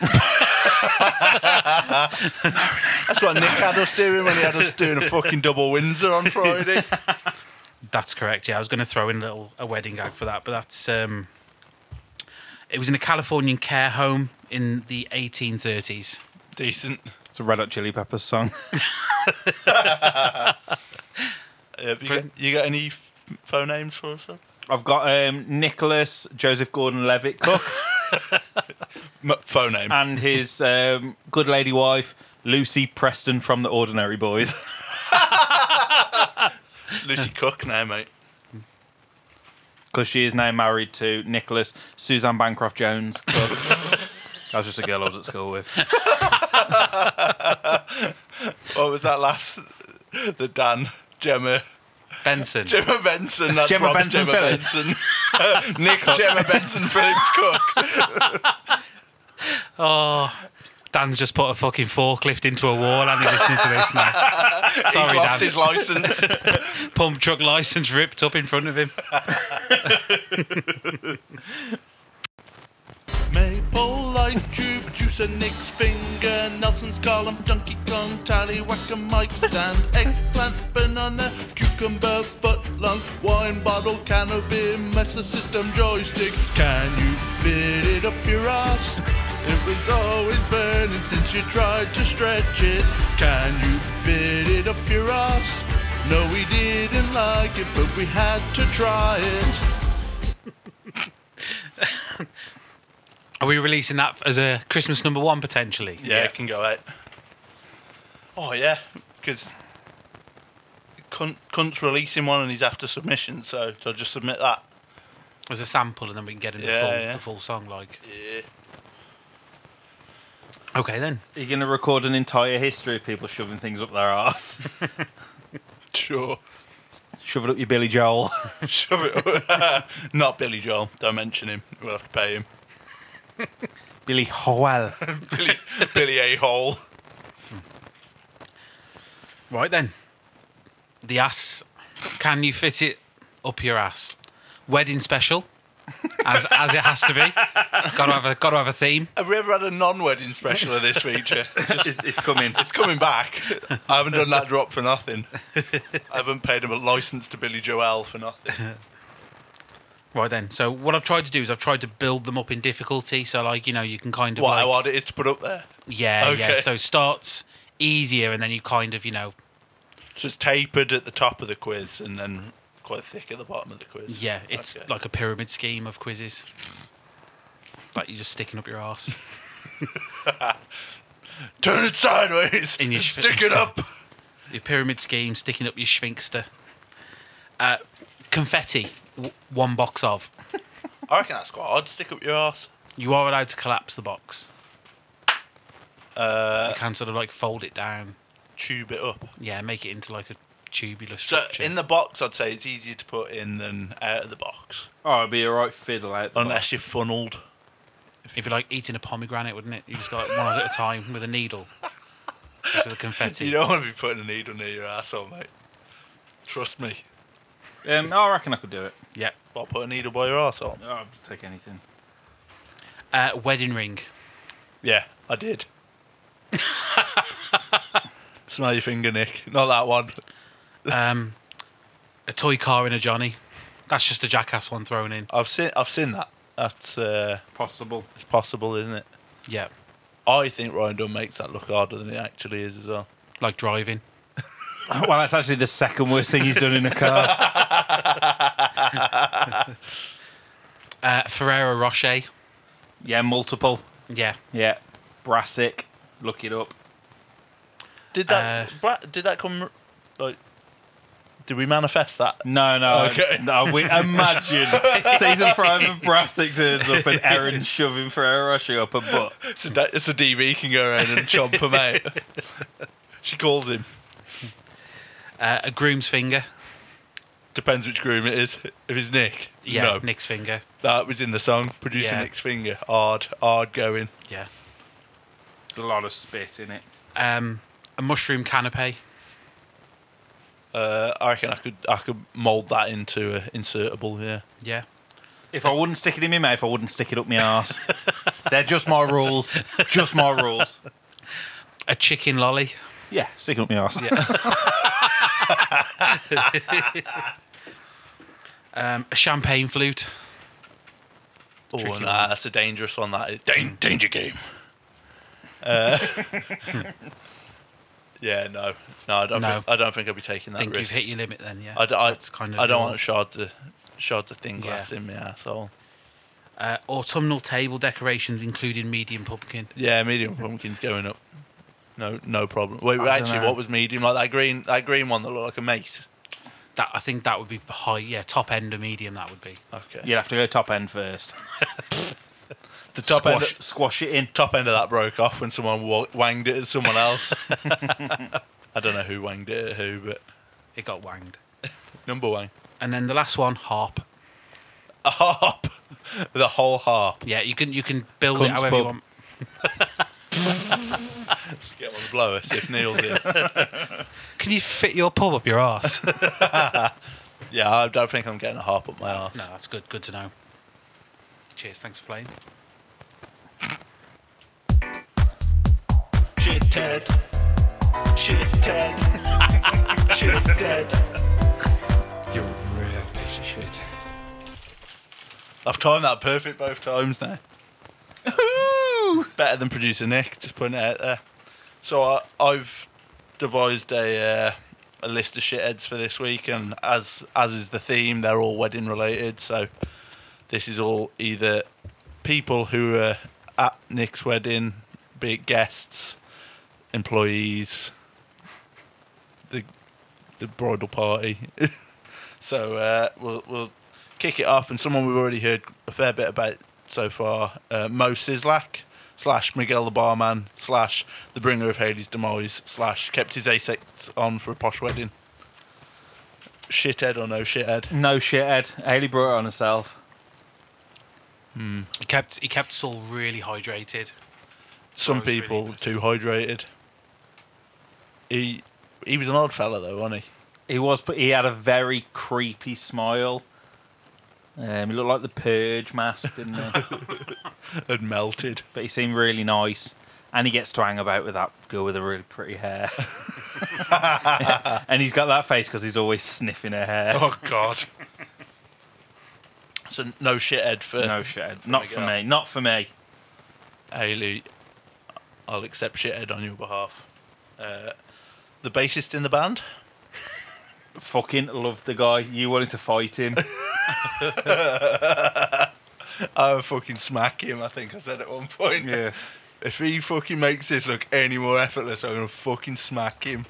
[SPEAKER 5] That's what Nick had us doing when he had us doing a fucking double Windsor on Friday.
[SPEAKER 4] That's correct, yeah. I was going to throw in a wedding gag for that, but that's... it was in a Californian care home in the 1830s.
[SPEAKER 5] Decent.
[SPEAKER 6] It's a Red Hot Chili Peppers song.
[SPEAKER 5] You got any phone names for us?
[SPEAKER 6] I've got Nicholas Joseph Gordon-Levitt Cook.
[SPEAKER 5] Phone name.
[SPEAKER 6] And his good lady wife, Lucy Preston from The Ordinary Boys.
[SPEAKER 5] Lucy Cook now, mate.
[SPEAKER 6] Because she is now married to Nicholas Suzanne Bancroft Jones Cook. That was just a girl I was at school with.
[SPEAKER 5] What was that last? The Dan, Gemma
[SPEAKER 4] Benson.
[SPEAKER 5] Gemma Benson. That's
[SPEAKER 6] Gemma
[SPEAKER 5] Rob's
[SPEAKER 6] Benson
[SPEAKER 5] Gemma
[SPEAKER 6] Phillips.
[SPEAKER 5] Benson. Nick Gemma Benson Phillips Cook.
[SPEAKER 4] Oh, Dan's just put a fucking forklift into a wall and he's listening to this now. Sorry,
[SPEAKER 5] He's lost
[SPEAKER 4] Dan.
[SPEAKER 5] his licence.
[SPEAKER 4] Pump truck licence ripped up in front of him.
[SPEAKER 5] Maple light tube, juicer, Nick's finger, Nelson's column, Donkey Kong, Tallywhacker, Mike stand, eggplant, banana, cucumber, footlong, wine bottle, can of beer, Messer System joystick. Can you fit it up your ass? It was always burning since you tried to stretch it. Can you fit it up your ass? No, we didn't like it, but we had to try it.
[SPEAKER 4] Are we releasing that as a Christmas #1 potentially?
[SPEAKER 5] Yeah, it can go out. Oh, yeah, because Cunt's releasing one and he's after submission, so I'll just submit that.
[SPEAKER 4] As a sample and then we can get into the full song, like.
[SPEAKER 5] Yeah.
[SPEAKER 4] Okay, then.
[SPEAKER 6] Are you going to record an entire history of people shoving things up their arse?
[SPEAKER 5] Sure.
[SPEAKER 6] Shove it up your Billy Joel.
[SPEAKER 5] Shove it up. Not Billy Joel, don't mention him. We'll have to pay him.
[SPEAKER 6] Billy Joel.
[SPEAKER 5] Billy A-hole.
[SPEAKER 4] Right then. The ass. Can you fit it up your ass? Wedding special. As it has to be. Gotta have a theme.
[SPEAKER 5] Have we ever had a non-wedding special of this feature?
[SPEAKER 6] It's coming.
[SPEAKER 5] It's coming back. I haven't done that drop for nothing. I haven't paid him a licence to Billy Joel for nothing.
[SPEAKER 4] Right then. So what I've tried to do is I've tried to build them up in difficulty. So like you can kind of
[SPEAKER 5] What, how hard it is to put up there?
[SPEAKER 4] Yeah,
[SPEAKER 5] Okay.
[SPEAKER 4] yeah. So starts easier, and then you kind of
[SPEAKER 5] So it's tapered at the top of the quiz and then quite thick at the bottom of the quiz.
[SPEAKER 4] yeah. It's
[SPEAKER 5] Okay.
[SPEAKER 4] like a pyramid scheme of quizzes. Like you're just sticking up your arse.
[SPEAKER 5] Turn it sideways.
[SPEAKER 4] In your
[SPEAKER 5] Stick it up.
[SPEAKER 4] Your pyramid scheme, sticking up your sphincter. Confetti, one box of.
[SPEAKER 5] I reckon that's quite hard to stick up your arse.
[SPEAKER 4] You are allowed to collapse the box. You can sort of like fold it down.
[SPEAKER 5] Tube it up.
[SPEAKER 4] Yeah, make it into like a tubular
[SPEAKER 5] So
[SPEAKER 4] structure.
[SPEAKER 5] in the box, I'd say it's easier to put in than out of the box.
[SPEAKER 6] Oh, it'd be a right fiddle out the
[SPEAKER 5] Unless
[SPEAKER 6] box.
[SPEAKER 5] you're funneled.
[SPEAKER 4] It'd be like eating a pomegranate, wouldn't it? You just got one at a time with a needle. Just with the confetti.
[SPEAKER 5] You don't want to be putting a needle near your asshole, mate. Trust me.
[SPEAKER 6] I reckon I could do it.
[SPEAKER 4] Yeah.
[SPEAKER 5] I'll put a needle by your arsehole.
[SPEAKER 6] Oh, I'll take anything.
[SPEAKER 4] Wedding ring.
[SPEAKER 5] Yeah, I did. Smell your finger, Nick. Not that one.
[SPEAKER 4] A toy car in a Johnny. That's just a jackass one thrown in.
[SPEAKER 5] I've seen that. That's
[SPEAKER 6] Possible.
[SPEAKER 5] it's possible, isn't it?
[SPEAKER 4] Yeah.
[SPEAKER 5] I think Ryan Dunn makes that look harder than it actually is as well.
[SPEAKER 4] Like driving.
[SPEAKER 6] Well, that's actually the second worst thing he's done in a car.
[SPEAKER 4] Ferrero Rocher.
[SPEAKER 6] Yeah, multiple.
[SPEAKER 4] Yeah.
[SPEAKER 6] Yeah. Brassic. Look it up.
[SPEAKER 5] Did that come like? Did we manifest that?
[SPEAKER 6] No.
[SPEAKER 5] Okay.
[SPEAKER 6] No, we imagine season 5 of Brassic turns up and Aaron shoving Ferrero Rocher up a butt.
[SPEAKER 5] So DV can go around and chomp him out. She calls him.
[SPEAKER 4] A groom's finger.
[SPEAKER 5] Depends which groom it is. If it's Nick,
[SPEAKER 4] Yeah.
[SPEAKER 5] no.
[SPEAKER 4] Nick's finger.
[SPEAKER 5] That was in the song. Producer
[SPEAKER 4] Yeah.
[SPEAKER 5] Nick's finger. Hard going.
[SPEAKER 4] Yeah.
[SPEAKER 6] There's a lot of spit in it.
[SPEAKER 4] A mushroom canapé.
[SPEAKER 5] I reckon I could mould that into a insertable. Yeah.
[SPEAKER 4] Yeah.
[SPEAKER 6] If I wouldn't stick it in my mouth, I wouldn't stick it up my arse. They're just my rules. Just my rules.
[SPEAKER 4] A chicken lolly.
[SPEAKER 6] Yeah, stick it up my arse.
[SPEAKER 4] A champagne flute.
[SPEAKER 5] Oh,
[SPEAKER 4] Tricky
[SPEAKER 5] nah,
[SPEAKER 4] one.
[SPEAKER 5] that's a dangerous one. That is danger game. Yeah, no, I don't think I'll be taking that
[SPEAKER 4] Think
[SPEAKER 5] risk.
[SPEAKER 4] you've hit your limit then, yeah.
[SPEAKER 5] That's
[SPEAKER 4] kind of
[SPEAKER 5] I don't
[SPEAKER 4] your-
[SPEAKER 5] want shards of thin glass in my asshole.
[SPEAKER 4] Autumnal table decorations, including medium pumpkin.
[SPEAKER 5] Yeah, medium pumpkin's going up. No problem. Wait,
[SPEAKER 6] I
[SPEAKER 5] actually,
[SPEAKER 6] dunno.
[SPEAKER 5] what was medium? Like that green one that looked like a mace.
[SPEAKER 4] I think that would be high. Yeah, top end of medium. That would be.
[SPEAKER 5] Okay.
[SPEAKER 6] You'd have to go top end first.
[SPEAKER 5] The top
[SPEAKER 6] Squash it in.
[SPEAKER 5] top end of that broke off when someone wanged it at someone else. I don't know who wanged it at who, but
[SPEAKER 4] It got wanged.
[SPEAKER 5] number one.
[SPEAKER 4] And then the last one, harp.
[SPEAKER 5] A harp. The whole harp.
[SPEAKER 4] Yeah, you can build
[SPEAKER 6] Cunt's
[SPEAKER 4] it however you
[SPEAKER 6] pub.
[SPEAKER 4] want.
[SPEAKER 5] Just get one to blow us if Neil's in.
[SPEAKER 4] Can you fit your pub up your arse?
[SPEAKER 5] Yeah, I don't think I'm getting a harp up my arse.
[SPEAKER 4] No, that's good. Good to know. Cheers. Thanks for playing.
[SPEAKER 5] Shit, Ted. Shit, Ted. Shit, Ted.
[SPEAKER 8] You're a real piece of shit.
[SPEAKER 5] I've timed that perfect both times now. Better than producer Nick, just putting it out there. So I've devised a list of shitheads for this week, and as is the theme, they're all wedding related. So this is all either people who are at Nick's wedding, be it guests, employees, the bridal party. So we'll kick it off, and someone we've already heard a fair bit about so far, Mo Sislak / Miguel the barman / the bringer of Haley's demise / kept his A6 on for a posh wedding. Shithead or no shithead?
[SPEAKER 6] No shit, Ed. Haley brought it on herself.
[SPEAKER 4] He kept us all really hydrated.
[SPEAKER 5] Some
[SPEAKER 4] That was really
[SPEAKER 5] people
[SPEAKER 4] good.
[SPEAKER 5] too hydrated. He was an odd fella though, wasn't he?
[SPEAKER 6] He was, but he had a very creepy smile. He looked like the Purge mask, didn't he?
[SPEAKER 5] Had melted.
[SPEAKER 6] But he seemed really nice. And he gets to hang about with that girl with the really pretty hair. And he's got that face because he's always sniffing her hair.
[SPEAKER 5] Oh God. So no shithead for
[SPEAKER 6] No shithead. Not for me. Not for me.
[SPEAKER 5] Hayley. I'll accept shithead on your behalf. The bassist in the band.
[SPEAKER 6] Fucking love the guy. You wanted to fight him.
[SPEAKER 5] I would fucking smack him, I think I said at one point.
[SPEAKER 6] Yeah.
[SPEAKER 5] If he fucking makes this look any more effortless, I'm going to fucking smack him.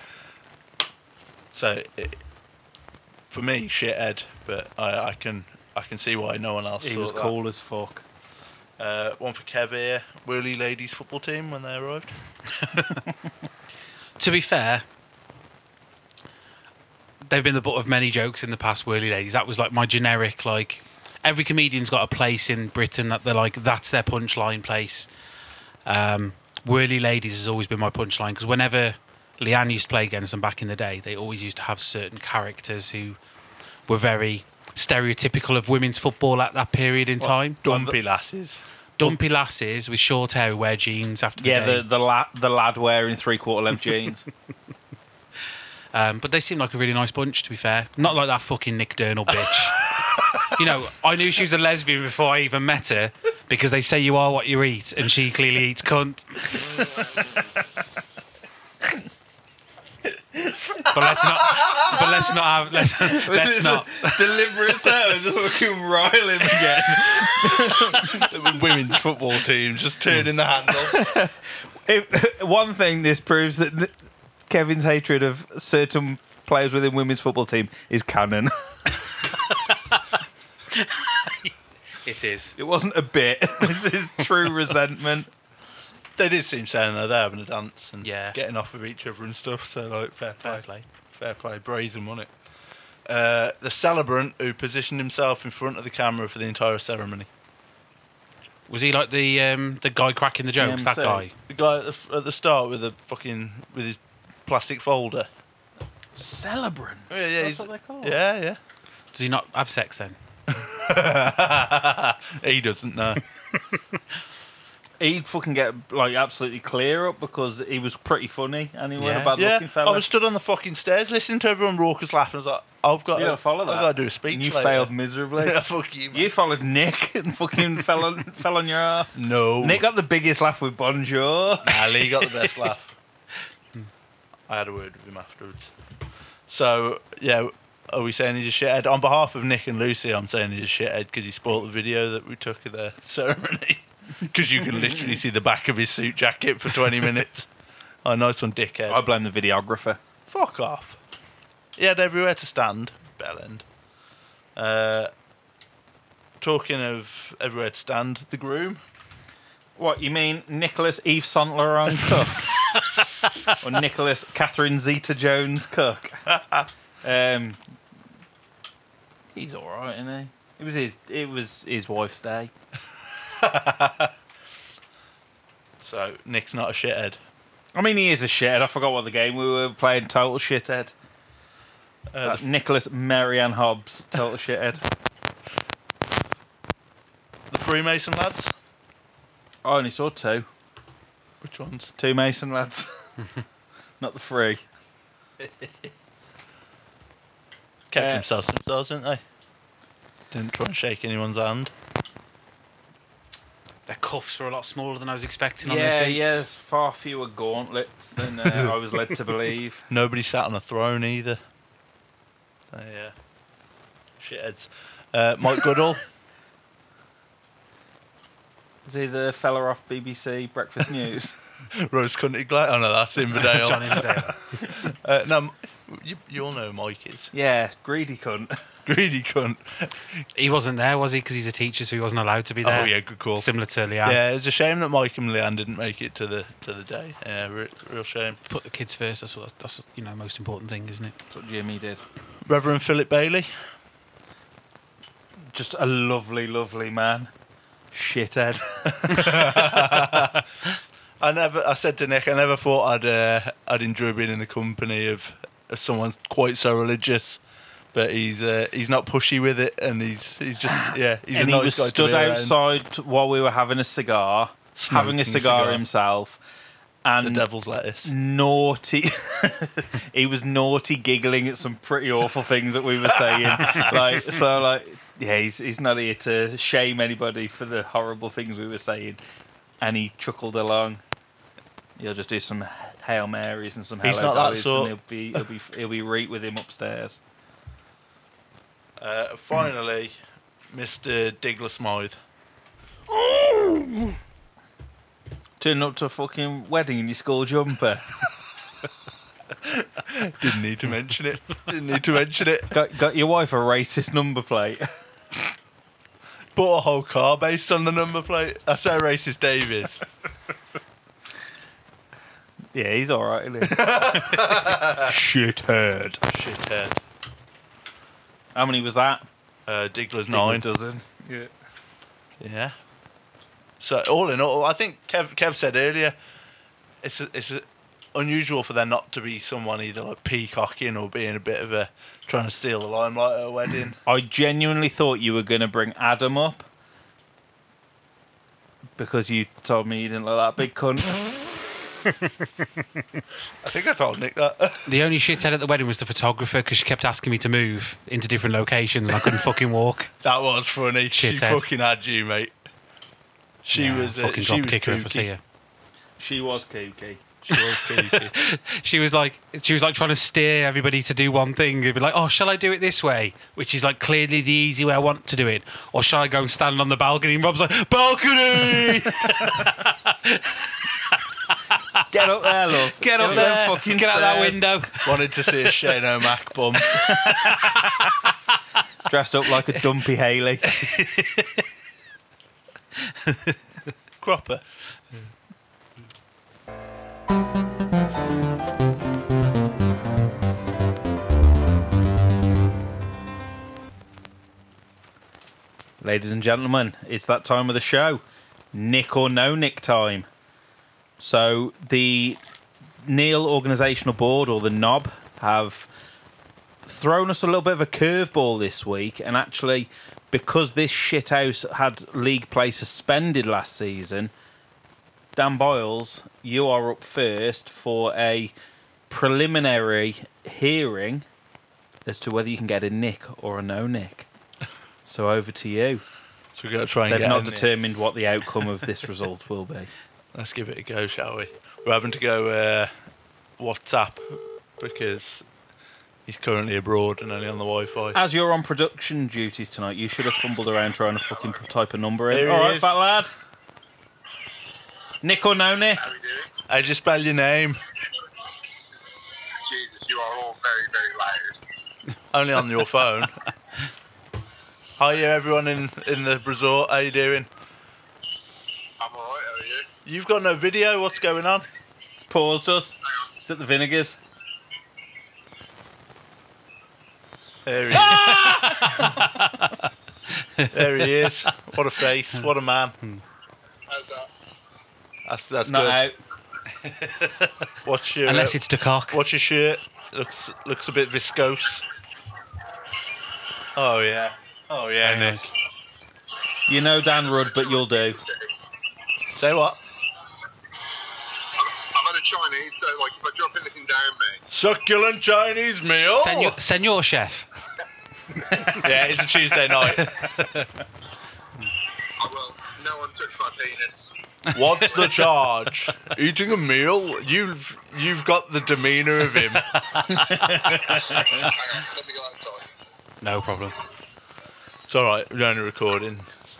[SPEAKER 5] So, for me, shithead, but I can see why no one else
[SPEAKER 6] He
[SPEAKER 5] thought
[SPEAKER 6] was
[SPEAKER 5] that.
[SPEAKER 6] cool as fuck.
[SPEAKER 5] One for Kev here, Whirly Ladies football team when they arrived.
[SPEAKER 4] To be fair, they've been the butt of many jokes in the past, Whirly Ladies. That was like my generic, like, every comedian's got a place in Britain that they're like, that's their punchline place. Whirly Ladies has always been my punchline, because whenever Leanne used to play against them back in the day, they always used to have certain characters who were very stereotypical of women's football at that period in time.
[SPEAKER 5] Dumpy lasses.
[SPEAKER 4] Dumpy lasses with short hair who wear jeans after the game.
[SPEAKER 6] the lad wearing 3/4 length jeans.
[SPEAKER 4] But they seem like a really nice bunch, to be fair. Not like that fucking Nick Durnall bitch. You know, I knew she was a lesbian before I even met her, because they say you are what you eat, and she clearly eats cunt. Let's not.
[SPEAKER 6] Deliberate sound, just fucking rile him again.
[SPEAKER 5] The women's football team just turning the handle.
[SPEAKER 6] One thing this proves that Kevin's hatred of certain players within women's football team is canon.
[SPEAKER 4] It is.
[SPEAKER 6] It wasn't a bit. This is true resentment.
[SPEAKER 5] They did seem saying they're having a dance and
[SPEAKER 4] Yeah.
[SPEAKER 5] getting off of each other and stuff. So like, fair play. Fair play. Brazen, wasn't it? The celebrant who positioned himself in front of the camera for the entire ceremony.
[SPEAKER 4] Was he like the guy cracking the jokes? That
[SPEAKER 6] MC.
[SPEAKER 4] guy.
[SPEAKER 5] The guy at the start with his plastic folder.
[SPEAKER 6] Celebrant.
[SPEAKER 5] Yeah,
[SPEAKER 6] That's
[SPEAKER 5] he's-
[SPEAKER 6] what they call.
[SPEAKER 5] Yeah.
[SPEAKER 4] Does he not have sex then?
[SPEAKER 5] He doesn't know.
[SPEAKER 6] He'd fucking get like absolutely clear up because he was pretty funny and he wasn't
[SPEAKER 4] Yeah.
[SPEAKER 6] a bad
[SPEAKER 5] Yeah,
[SPEAKER 6] looking fella.
[SPEAKER 5] I was stood on the fucking stairs listening to everyone raucous laughing. I was like, I've got
[SPEAKER 6] You gotta follow that.
[SPEAKER 5] I've got to do a speech.
[SPEAKER 6] And you
[SPEAKER 5] later.
[SPEAKER 6] failed miserably.
[SPEAKER 5] Yeah, fuck you, man.
[SPEAKER 6] You followed Nick and fucking fell on your ass.
[SPEAKER 5] No.
[SPEAKER 6] Nick got the biggest laugh with Bonjour.
[SPEAKER 5] Nah, Lee got the best laugh. I had a word with him afterwards. So, yeah, are we saying he's a shithead? On behalf of Nick and Lucy, I'm saying he's a shithead because he spoilt the video that we took of their ceremony. Because you can literally see the back of his suit jacket for 20 minutes. Oh, nice one, dickhead.
[SPEAKER 6] I blame the videographer.
[SPEAKER 5] Fuck off. He had everywhere to stand. Bellend. Talking of everywhere to stand, the groom.
[SPEAKER 6] What, you mean Nicholas Yves Saint Laurent Cook? Or Nicholas Catherine Zeta-Jones Cook? He's alright, isn't he? It was his wife's day.
[SPEAKER 5] So, Nick's not a shithead.
[SPEAKER 6] I mean, he is a shithead. I forgot what the game we were playing. Total shithead. Nicholas Marianne Hobbs. Total shithead.
[SPEAKER 5] The Freemason lads.
[SPEAKER 6] I only saw two.
[SPEAKER 5] Which ones?
[SPEAKER 6] Two Mason lads. Not the three.
[SPEAKER 5] Kept themselves to themselves, didn't they? Didn't try and shake anyone's hand.
[SPEAKER 4] Their cuffs were a lot smaller than I was expecting on their
[SPEAKER 6] Yeah,
[SPEAKER 4] seats.
[SPEAKER 6] there's far fewer gauntlets than I was led to believe.
[SPEAKER 5] Nobody sat on a throne either. So, yeah. Shitheads. Mike Goodall.
[SPEAKER 6] Is he the fella off BBC Breakfast News?
[SPEAKER 5] Rose Country Glade. Oh, no, that's Inverdale.
[SPEAKER 4] Johnny Inverdale.
[SPEAKER 5] No, you all know who Mike is.
[SPEAKER 6] Yeah, greedy cunt.
[SPEAKER 5] Greedy cunt.
[SPEAKER 4] He wasn't there, was he? Because he's a teacher, so he wasn't allowed to be there.
[SPEAKER 5] Oh, yeah, good call.
[SPEAKER 4] Similar to Leanne.
[SPEAKER 5] Yeah, it's a shame that Mike and Leanne didn't make it to the day. Yeah, real shame.
[SPEAKER 4] Put the kids first. That's most important thing, isn't it?
[SPEAKER 6] That's what Jimmy did.
[SPEAKER 5] Reverend Philip Bailey.
[SPEAKER 6] Just a lovely, lovely man. Shithead.
[SPEAKER 5] I said to Nick, I never thought I'd enjoy being in the company of someone quite so religious, but he's not pushy with it, and he's just he's
[SPEAKER 6] And
[SPEAKER 5] a
[SPEAKER 6] he
[SPEAKER 5] nice
[SPEAKER 6] was
[SPEAKER 5] guy to
[SPEAKER 6] stood
[SPEAKER 5] be around.
[SPEAKER 6] outside while we were having a cigar, having a
[SPEAKER 5] Smoking
[SPEAKER 6] cigar himself, and
[SPEAKER 5] The devil's lettuce.
[SPEAKER 6] naughty. He was naughty, giggling at some pretty awful things that we were saying. Yeah, he's not here to shame anybody for the horrible things we were saying. And he chuckled along. He'll just do some Hail Marys and some
[SPEAKER 5] He's
[SPEAKER 6] Hello
[SPEAKER 5] not that
[SPEAKER 6] Dollies,
[SPEAKER 5] sort.
[SPEAKER 6] and he'll be right with him upstairs.
[SPEAKER 5] Finally, Mr. Diggler Smythe.
[SPEAKER 6] Turning up to a fucking wedding in your school jumper.
[SPEAKER 5] Didn't need to mention it. Didn't need to mention it.
[SPEAKER 6] Got your wife a racist number plate.
[SPEAKER 5] Bought a whole car based on the number plate. That's how racist Dave is.
[SPEAKER 6] Yeah, he's alright, isn't he? Shithead.
[SPEAKER 5] Shithead.
[SPEAKER 6] How many was that?
[SPEAKER 5] Diggler's 9.
[SPEAKER 6] Dozen. Yeah.
[SPEAKER 5] Yeah. So all in all, I think Kev said earlier, it's unusual for there not to be someone either like peacocking or being a bit of a trying to steal the limelight at a wedding.
[SPEAKER 6] I genuinely thought you were going to bring Adam up because you told me you didn't like that big cunt.
[SPEAKER 5] I think I told Nick that.
[SPEAKER 4] The only shithead at the wedding was the photographer because she kept asking me to move into different locations and I couldn't fucking walk.
[SPEAKER 5] That was funny. She
[SPEAKER 4] Shithead.
[SPEAKER 5] fucking had you, mate. She
[SPEAKER 4] Yeah,
[SPEAKER 5] was
[SPEAKER 4] fucking
[SPEAKER 5] she
[SPEAKER 4] drop
[SPEAKER 5] was
[SPEAKER 4] kicker if I see
[SPEAKER 5] kooky.
[SPEAKER 4] her.
[SPEAKER 6] She was kooky.
[SPEAKER 5] She was kooky.
[SPEAKER 4] She was like trying to steer everybody to do one thing. It'd be like, oh, shall I do it this way? Which is like clearly the easy way I want to do it. Or shall I go and stand on the balcony? And Rob's like, balcony!
[SPEAKER 6] Get up there, love.
[SPEAKER 4] Get up there.
[SPEAKER 6] Fucking
[SPEAKER 4] Get out that
[SPEAKER 6] stairs.
[SPEAKER 4] window.
[SPEAKER 5] Wanted to see a Shane O'Mac bum.
[SPEAKER 6] Dressed up like a dumpy Haley.
[SPEAKER 5] Cropper.
[SPEAKER 6] Ladies and gentlemen, it's that time of the show. Nick or no Nick time. So the Neil Organisational Board, or the NOB, have thrown us a little bit of a curveball this week, and actually, because this shithouse had league play suspended last season, Dan Boyles, you are up first for a preliminary hearing as to whether you can get a Nick or a no Nick. So over to you.
[SPEAKER 5] So we've got to try and
[SPEAKER 6] They've
[SPEAKER 5] get
[SPEAKER 6] not
[SPEAKER 5] in
[SPEAKER 6] determined what the outcome of this result will be.
[SPEAKER 5] Let's give it a go, shall we? We're having to go WhatsApp because he's currently abroad and only on the Wi-Fi.
[SPEAKER 6] As you're on production duties tonight, you should have fumbled around trying to fucking type a number in.
[SPEAKER 5] Here he
[SPEAKER 6] All right,
[SPEAKER 5] is.
[SPEAKER 6] fat lad. Nick or no Nick?
[SPEAKER 5] How'd you spell your name?
[SPEAKER 2] Jesus, you are all very, very loud.
[SPEAKER 5] Only on your phone. Hiya, everyone in the resort. How you doing?
[SPEAKER 2] I'm alright, how are you?
[SPEAKER 5] You've got no video. What's going on?
[SPEAKER 6] Paused us. It's at the Vinegars.
[SPEAKER 5] There he is. There he is. What a face. What a man.
[SPEAKER 2] How's that?
[SPEAKER 5] That's
[SPEAKER 6] Not
[SPEAKER 5] good.
[SPEAKER 6] out.
[SPEAKER 5] What's your
[SPEAKER 4] Unless it's the cock.
[SPEAKER 5] What's your shirt? Looks a bit viscose. Oh yeah. Oh yeah,
[SPEAKER 4] Very
[SPEAKER 5] Nick.
[SPEAKER 4] nice.
[SPEAKER 6] You know Dan Rudd, but you'll do.
[SPEAKER 5] Say what?
[SPEAKER 2] I've had a Chinese, so like if I drop anything down me,
[SPEAKER 5] Succulent Chinese meal.
[SPEAKER 4] Senor chef.
[SPEAKER 5] Yeah, it's a Tuesday night.
[SPEAKER 2] I will. No one touch my penis.
[SPEAKER 5] What's the charge? Eating a meal? You've got the demeanour of him.
[SPEAKER 2] Hang on, let me go outside.
[SPEAKER 4] No problem.
[SPEAKER 5] It's all right. We're only recording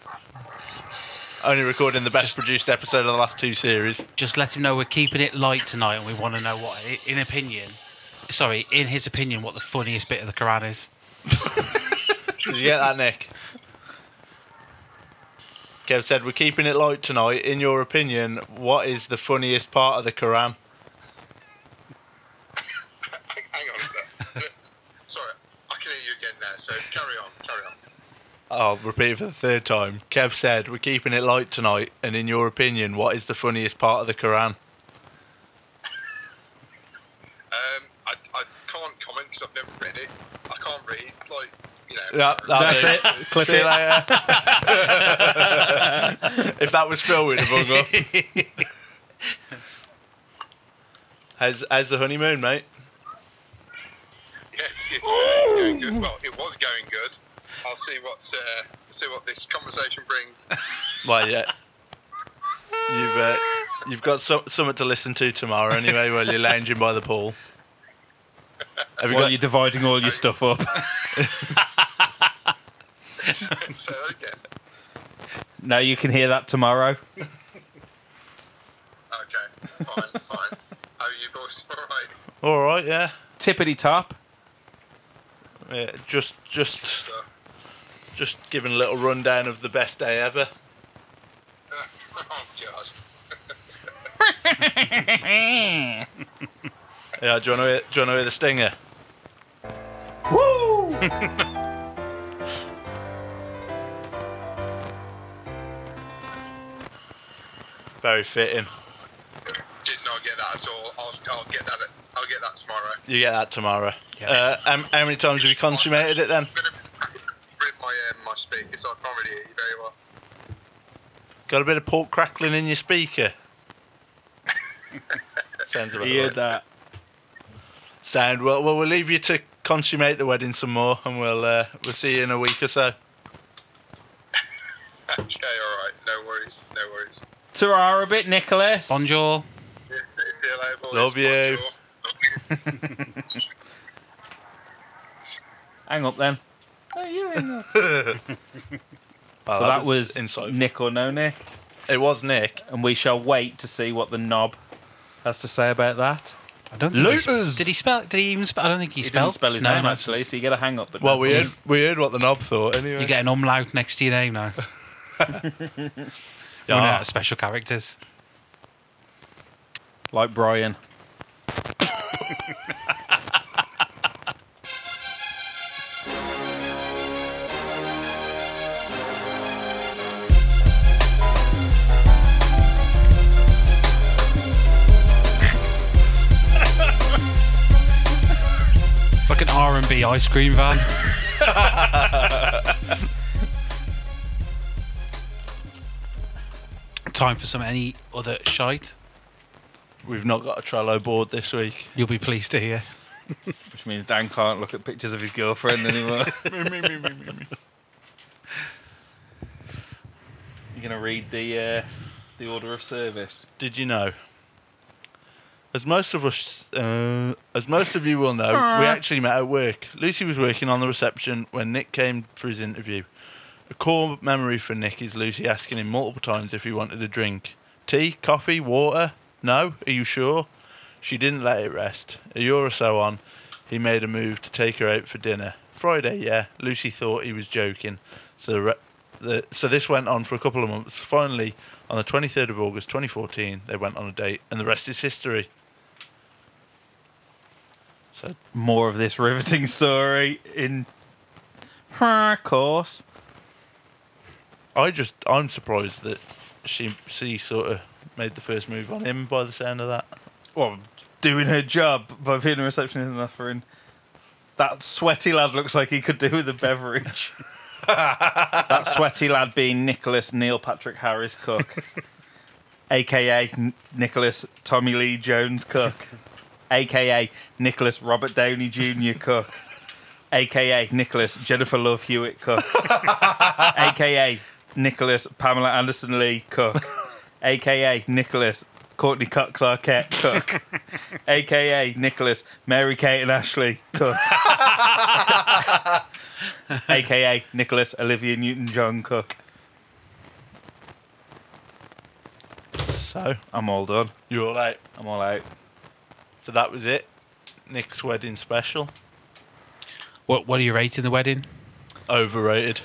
[SPEAKER 5] the best produced episode of the last 2 series.
[SPEAKER 4] Just let him know we're keeping it light tonight and we want to know what, in his opinion, what the funniest bit of the Quran is.
[SPEAKER 5] Did you get that, Nick? Kev said we're keeping it light tonight. In your opinion, what is the funniest part of the Quran?
[SPEAKER 2] Hang on a minute. Sorry, I can hear you again now, so carry on.
[SPEAKER 5] I'll repeat it for the 3rd time. Kev said we're keeping it light tonight, and in your opinion, what is the funniest part of the Quran?
[SPEAKER 2] I can't comment because I've never read it. I can't read, like, you know.
[SPEAKER 5] Yeah,
[SPEAKER 6] That's it. Clip
[SPEAKER 5] See you
[SPEAKER 6] it.
[SPEAKER 5] later. If that was Phil, we'd have hung up. How's the honeymoon, mate?
[SPEAKER 2] Yeah, it's going good. Well, it was going good. I'll see what this conversation brings.
[SPEAKER 5] Well, yeah. You've got something to listen to tomorrow anyway while you're lounging by the pool.
[SPEAKER 6] While you're dividing all your stuff up.
[SPEAKER 2] Say that again.
[SPEAKER 6] No, you can hear that tomorrow.
[SPEAKER 2] Okay, fine. How are you boys? All right.
[SPEAKER 5] All right, yeah.
[SPEAKER 6] Tippity top.
[SPEAKER 5] Yeah, just giving a little rundown of the best day ever.
[SPEAKER 2] Oh God.
[SPEAKER 5] Yeah, do you want to hear the stinger?
[SPEAKER 6] Woo!
[SPEAKER 5] Very fitting.
[SPEAKER 2] Did not get that at all. I'll get that. I'll get that tomorrow.
[SPEAKER 5] You get that tomorrow.
[SPEAKER 4] Yeah.
[SPEAKER 5] How many times have you consummated it then?
[SPEAKER 2] I'm gonna rip my speaker, so I can't really hear you very well.
[SPEAKER 5] Got a bit of pork crackling in your speaker? Sounds about
[SPEAKER 6] You heard
[SPEAKER 5] right.
[SPEAKER 6] that.
[SPEAKER 5] Sound. Well, we'll leave you to consummate the wedding some more, and we'll see you in a week or so.
[SPEAKER 2] Okay, all right. No worries.
[SPEAKER 6] Ta-ra a bit, Nicholas.
[SPEAKER 4] Bonjour.
[SPEAKER 2] See you later, boys.
[SPEAKER 5] Love you.
[SPEAKER 2] Bonjour.
[SPEAKER 6] Hang up then. Oh, you hang up.
[SPEAKER 5] Well,
[SPEAKER 6] So that was
[SPEAKER 5] insightful.
[SPEAKER 6] Nick or no Nick,
[SPEAKER 5] It was Nick.
[SPEAKER 6] and we shall wait to see what the knob has to say about that.
[SPEAKER 4] I don't think
[SPEAKER 5] Looters!
[SPEAKER 4] Did he spell? Did he even spell? I don't think he
[SPEAKER 6] He
[SPEAKER 4] spelled.
[SPEAKER 6] didn't spell his name actually, so you get a hang up. But
[SPEAKER 5] Well,
[SPEAKER 6] no.
[SPEAKER 5] we heard what the knob thought anyway.
[SPEAKER 4] You get an umlaut next to your name now.
[SPEAKER 5] Yeah.
[SPEAKER 4] Run out of special characters.
[SPEAKER 6] Like Brian.
[SPEAKER 4] It's like an R&B ice cream van. Time for some any other shite.
[SPEAKER 5] We've not got a Trello board this week.
[SPEAKER 4] You'll be pleased to hear.
[SPEAKER 6] Which means Dan can't look at pictures of his girlfriend anymore. You're going to read the order of service.
[SPEAKER 5] Did you know? As most of you will know, we actually met at work. Lucy was working on the reception when Nick came for his interview. A core memory for Nick is Lucy asking him multiple times if he wanted a drink. Tea, coffee, water? No? Are you sure? She didn't let it rest. A year or so on, he made a move to take her out for dinner. Friday, yeah. Lucy thought he was joking. So this went on for a couple of months. Finally, on the 23rd of August 2014, they went on a date, and the rest is history. So
[SPEAKER 6] More of this riveting story in course.
[SPEAKER 5] I'm surprised that she sort of made the first move on him by the sound of that.
[SPEAKER 6] Well, doing her job by being a receptionist and offering. That sweaty lad looks like he could do with a beverage. That sweaty lad being Nicholas Neil Patrick Harris Cook, a.k.a. Nicholas Tommy Lee Jones Cook, a.k.a. Nicholas Robert Downey Jr. Cook, a.k.a. Nicholas Jennifer Love Hewitt Cook, a.k.a. Nicholas Pamela Anderson Lee Cook, a.k.a. Nicholas Courtney Cox Arquette Cook, a.k.a. Nicholas Mary Kate and Ashley Cook, a.k.a. Nicholas Olivia Newton-John Cook.
[SPEAKER 5] So
[SPEAKER 6] I'm all done.
[SPEAKER 5] you're all out.
[SPEAKER 6] I'm all out.
[SPEAKER 5] So that was it. Nick's wedding special.
[SPEAKER 4] What are you rating the wedding?
[SPEAKER 5] Overrated.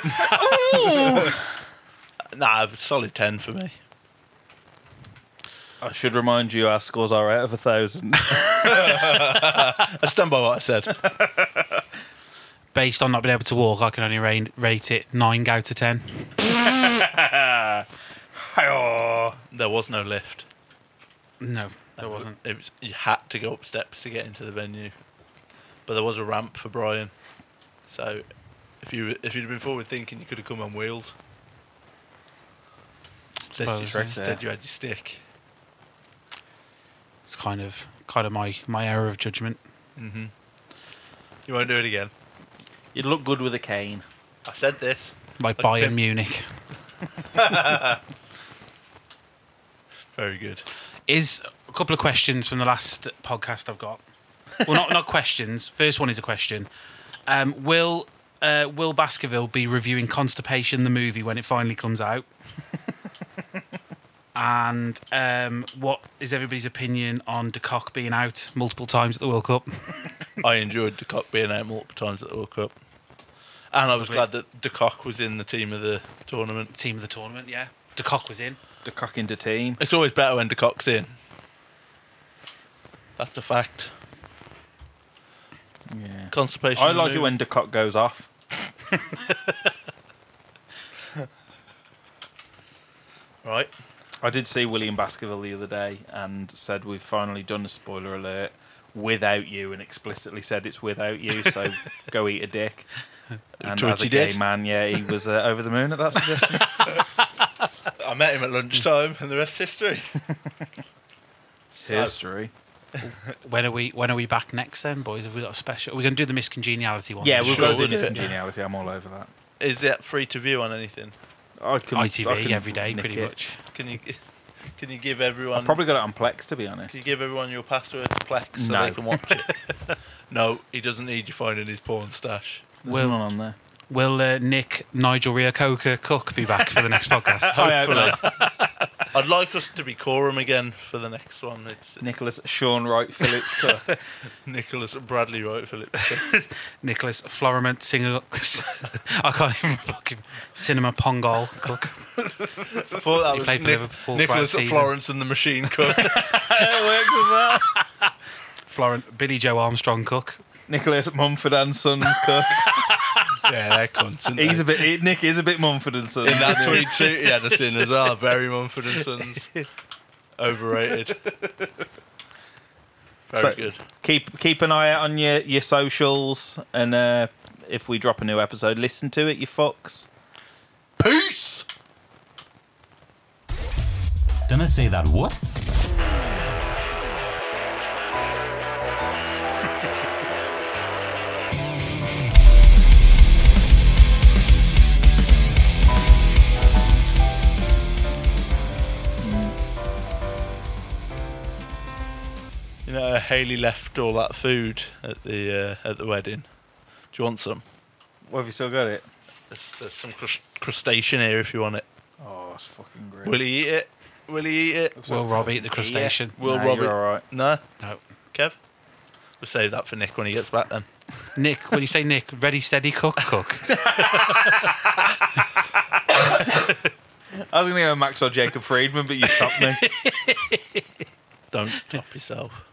[SPEAKER 5] Nah, solid 10 for me.
[SPEAKER 6] I should remind you our scores are out of 1,000.
[SPEAKER 5] I stand by what I said.
[SPEAKER 4] Based on not being able to walk, I can only rate it 9 out of 10.
[SPEAKER 5] There was no lift.
[SPEAKER 4] No, there wasn't.
[SPEAKER 5] It was, you had to go up steps to get into the venue. But there was a ramp for Brian. So if you'd been forward thinking, you could have come on wheels.
[SPEAKER 4] Suppose,
[SPEAKER 5] Instead you had your stick.
[SPEAKER 4] It's kind of kind of my error of judgment.
[SPEAKER 5] Mm-hmm. You won't do it again.
[SPEAKER 6] You'd look good with a cane.
[SPEAKER 5] I said this.
[SPEAKER 4] Like Bayern Munich.
[SPEAKER 5] Very good.
[SPEAKER 4] Is a couple of questions from the last podcast I've got. Well, not questions. First one is a question. Will Baskerville be reviewing Constipation, the movie, when it finally comes out? And what is everybody's opinion on De Kock being out multiple times at the World Cup?
[SPEAKER 5] I enjoyed De Kock being out multiple times at the World Cup. And I was glad that De Kock was in the team of the tournament.
[SPEAKER 4] Team of the tournament, yeah. De Kock was in.
[SPEAKER 6] De Kock into team.
[SPEAKER 5] It's always better when De Kock's in. That's the fact.
[SPEAKER 6] Yeah.
[SPEAKER 5] Constipation.
[SPEAKER 6] I like it when De Kock goes off.
[SPEAKER 5] Right.
[SPEAKER 6] I did see William Baskerville the other day and said we've finally done a spoiler alert without you, and explicitly said it's without you, so go eat a dick. And
[SPEAKER 5] To which
[SPEAKER 6] as a
[SPEAKER 5] he
[SPEAKER 6] gay
[SPEAKER 5] did.
[SPEAKER 6] man, yeah, he was over the moon at that suggestion.
[SPEAKER 5] I met him at lunchtime, and the rest is history.
[SPEAKER 6] History.
[SPEAKER 4] When are we back next then, boys? Have we got a special? Are we going to do the miscongeniality one?
[SPEAKER 6] Yeah, we've
[SPEAKER 5] Sure,
[SPEAKER 6] got to do
[SPEAKER 5] we'll
[SPEAKER 6] this
[SPEAKER 5] do it.
[SPEAKER 6] congeniality. I'm all over that.
[SPEAKER 5] Is that free to view on anything?
[SPEAKER 4] ITV every day,
[SPEAKER 6] nick
[SPEAKER 4] pretty
[SPEAKER 6] it.
[SPEAKER 4] much.
[SPEAKER 5] Can you give everyone?
[SPEAKER 6] I've probably got it on Plex, to be honest.
[SPEAKER 5] Can you give everyone your password to Plex so
[SPEAKER 6] No.
[SPEAKER 5] they can watch it? No, he doesn't need you finding his porn stash.
[SPEAKER 6] There's none on there.
[SPEAKER 4] Will Nick Nigel Reo-Coker Cook be back for the next podcast?
[SPEAKER 5] Hopefully. I'd like us to be Coram again for the next one. It's
[SPEAKER 6] Nicholas Sean Wright Phillips Cook.
[SPEAKER 5] Nicholas Bradley Wright Phillips.
[SPEAKER 4] Nicholas Florimont Singer. I can't even fucking Cinema Pongal Cook.
[SPEAKER 5] I thought that
[SPEAKER 4] He
[SPEAKER 5] was
[SPEAKER 4] played for Liverpool
[SPEAKER 5] Nicholas
[SPEAKER 4] throughout the
[SPEAKER 5] Florence and the Machine Cook.
[SPEAKER 6] It works as well.
[SPEAKER 4] Billy Joe Armstrong Cook.
[SPEAKER 6] Nicholas Mumford and Sons Cook.
[SPEAKER 5] Yeah, they're cunts. aren't they?
[SPEAKER 6] Nick is a bit Mumford and Sons.
[SPEAKER 5] In that tweet suit he had us in as well. Very Mumford and Sons. Overrated. Very good.
[SPEAKER 6] Keep an eye out on your socials, and if we drop a new episode, listen to it, you fucks.
[SPEAKER 5] Peace!
[SPEAKER 10] Didn't I say that what?
[SPEAKER 5] You know, Hayley left all that food at the wedding. Do you want some?
[SPEAKER 6] What, have you still got it?
[SPEAKER 5] There's some crustacean here if you want it.
[SPEAKER 6] Oh, it's fucking great.
[SPEAKER 5] Will he eat it? Will he eat it?
[SPEAKER 4] Will Rob eat the crustacean?
[SPEAKER 5] Will
[SPEAKER 6] Nah,
[SPEAKER 5] Rob
[SPEAKER 6] you're
[SPEAKER 5] eat?
[SPEAKER 6] all right.
[SPEAKER 5] No?
[SPEAKER 4] No.
[SPEAKER 5] Kev? We'll save that for Nick when he gets back then.
[SPEAKER 4] Nick, when you say Nick, ready, steady, cook.
[SPEAKER 6] I was going to go Maxwell Jacob Friedman, but you topped me.
[SPEAKER 5] Don't top yourself.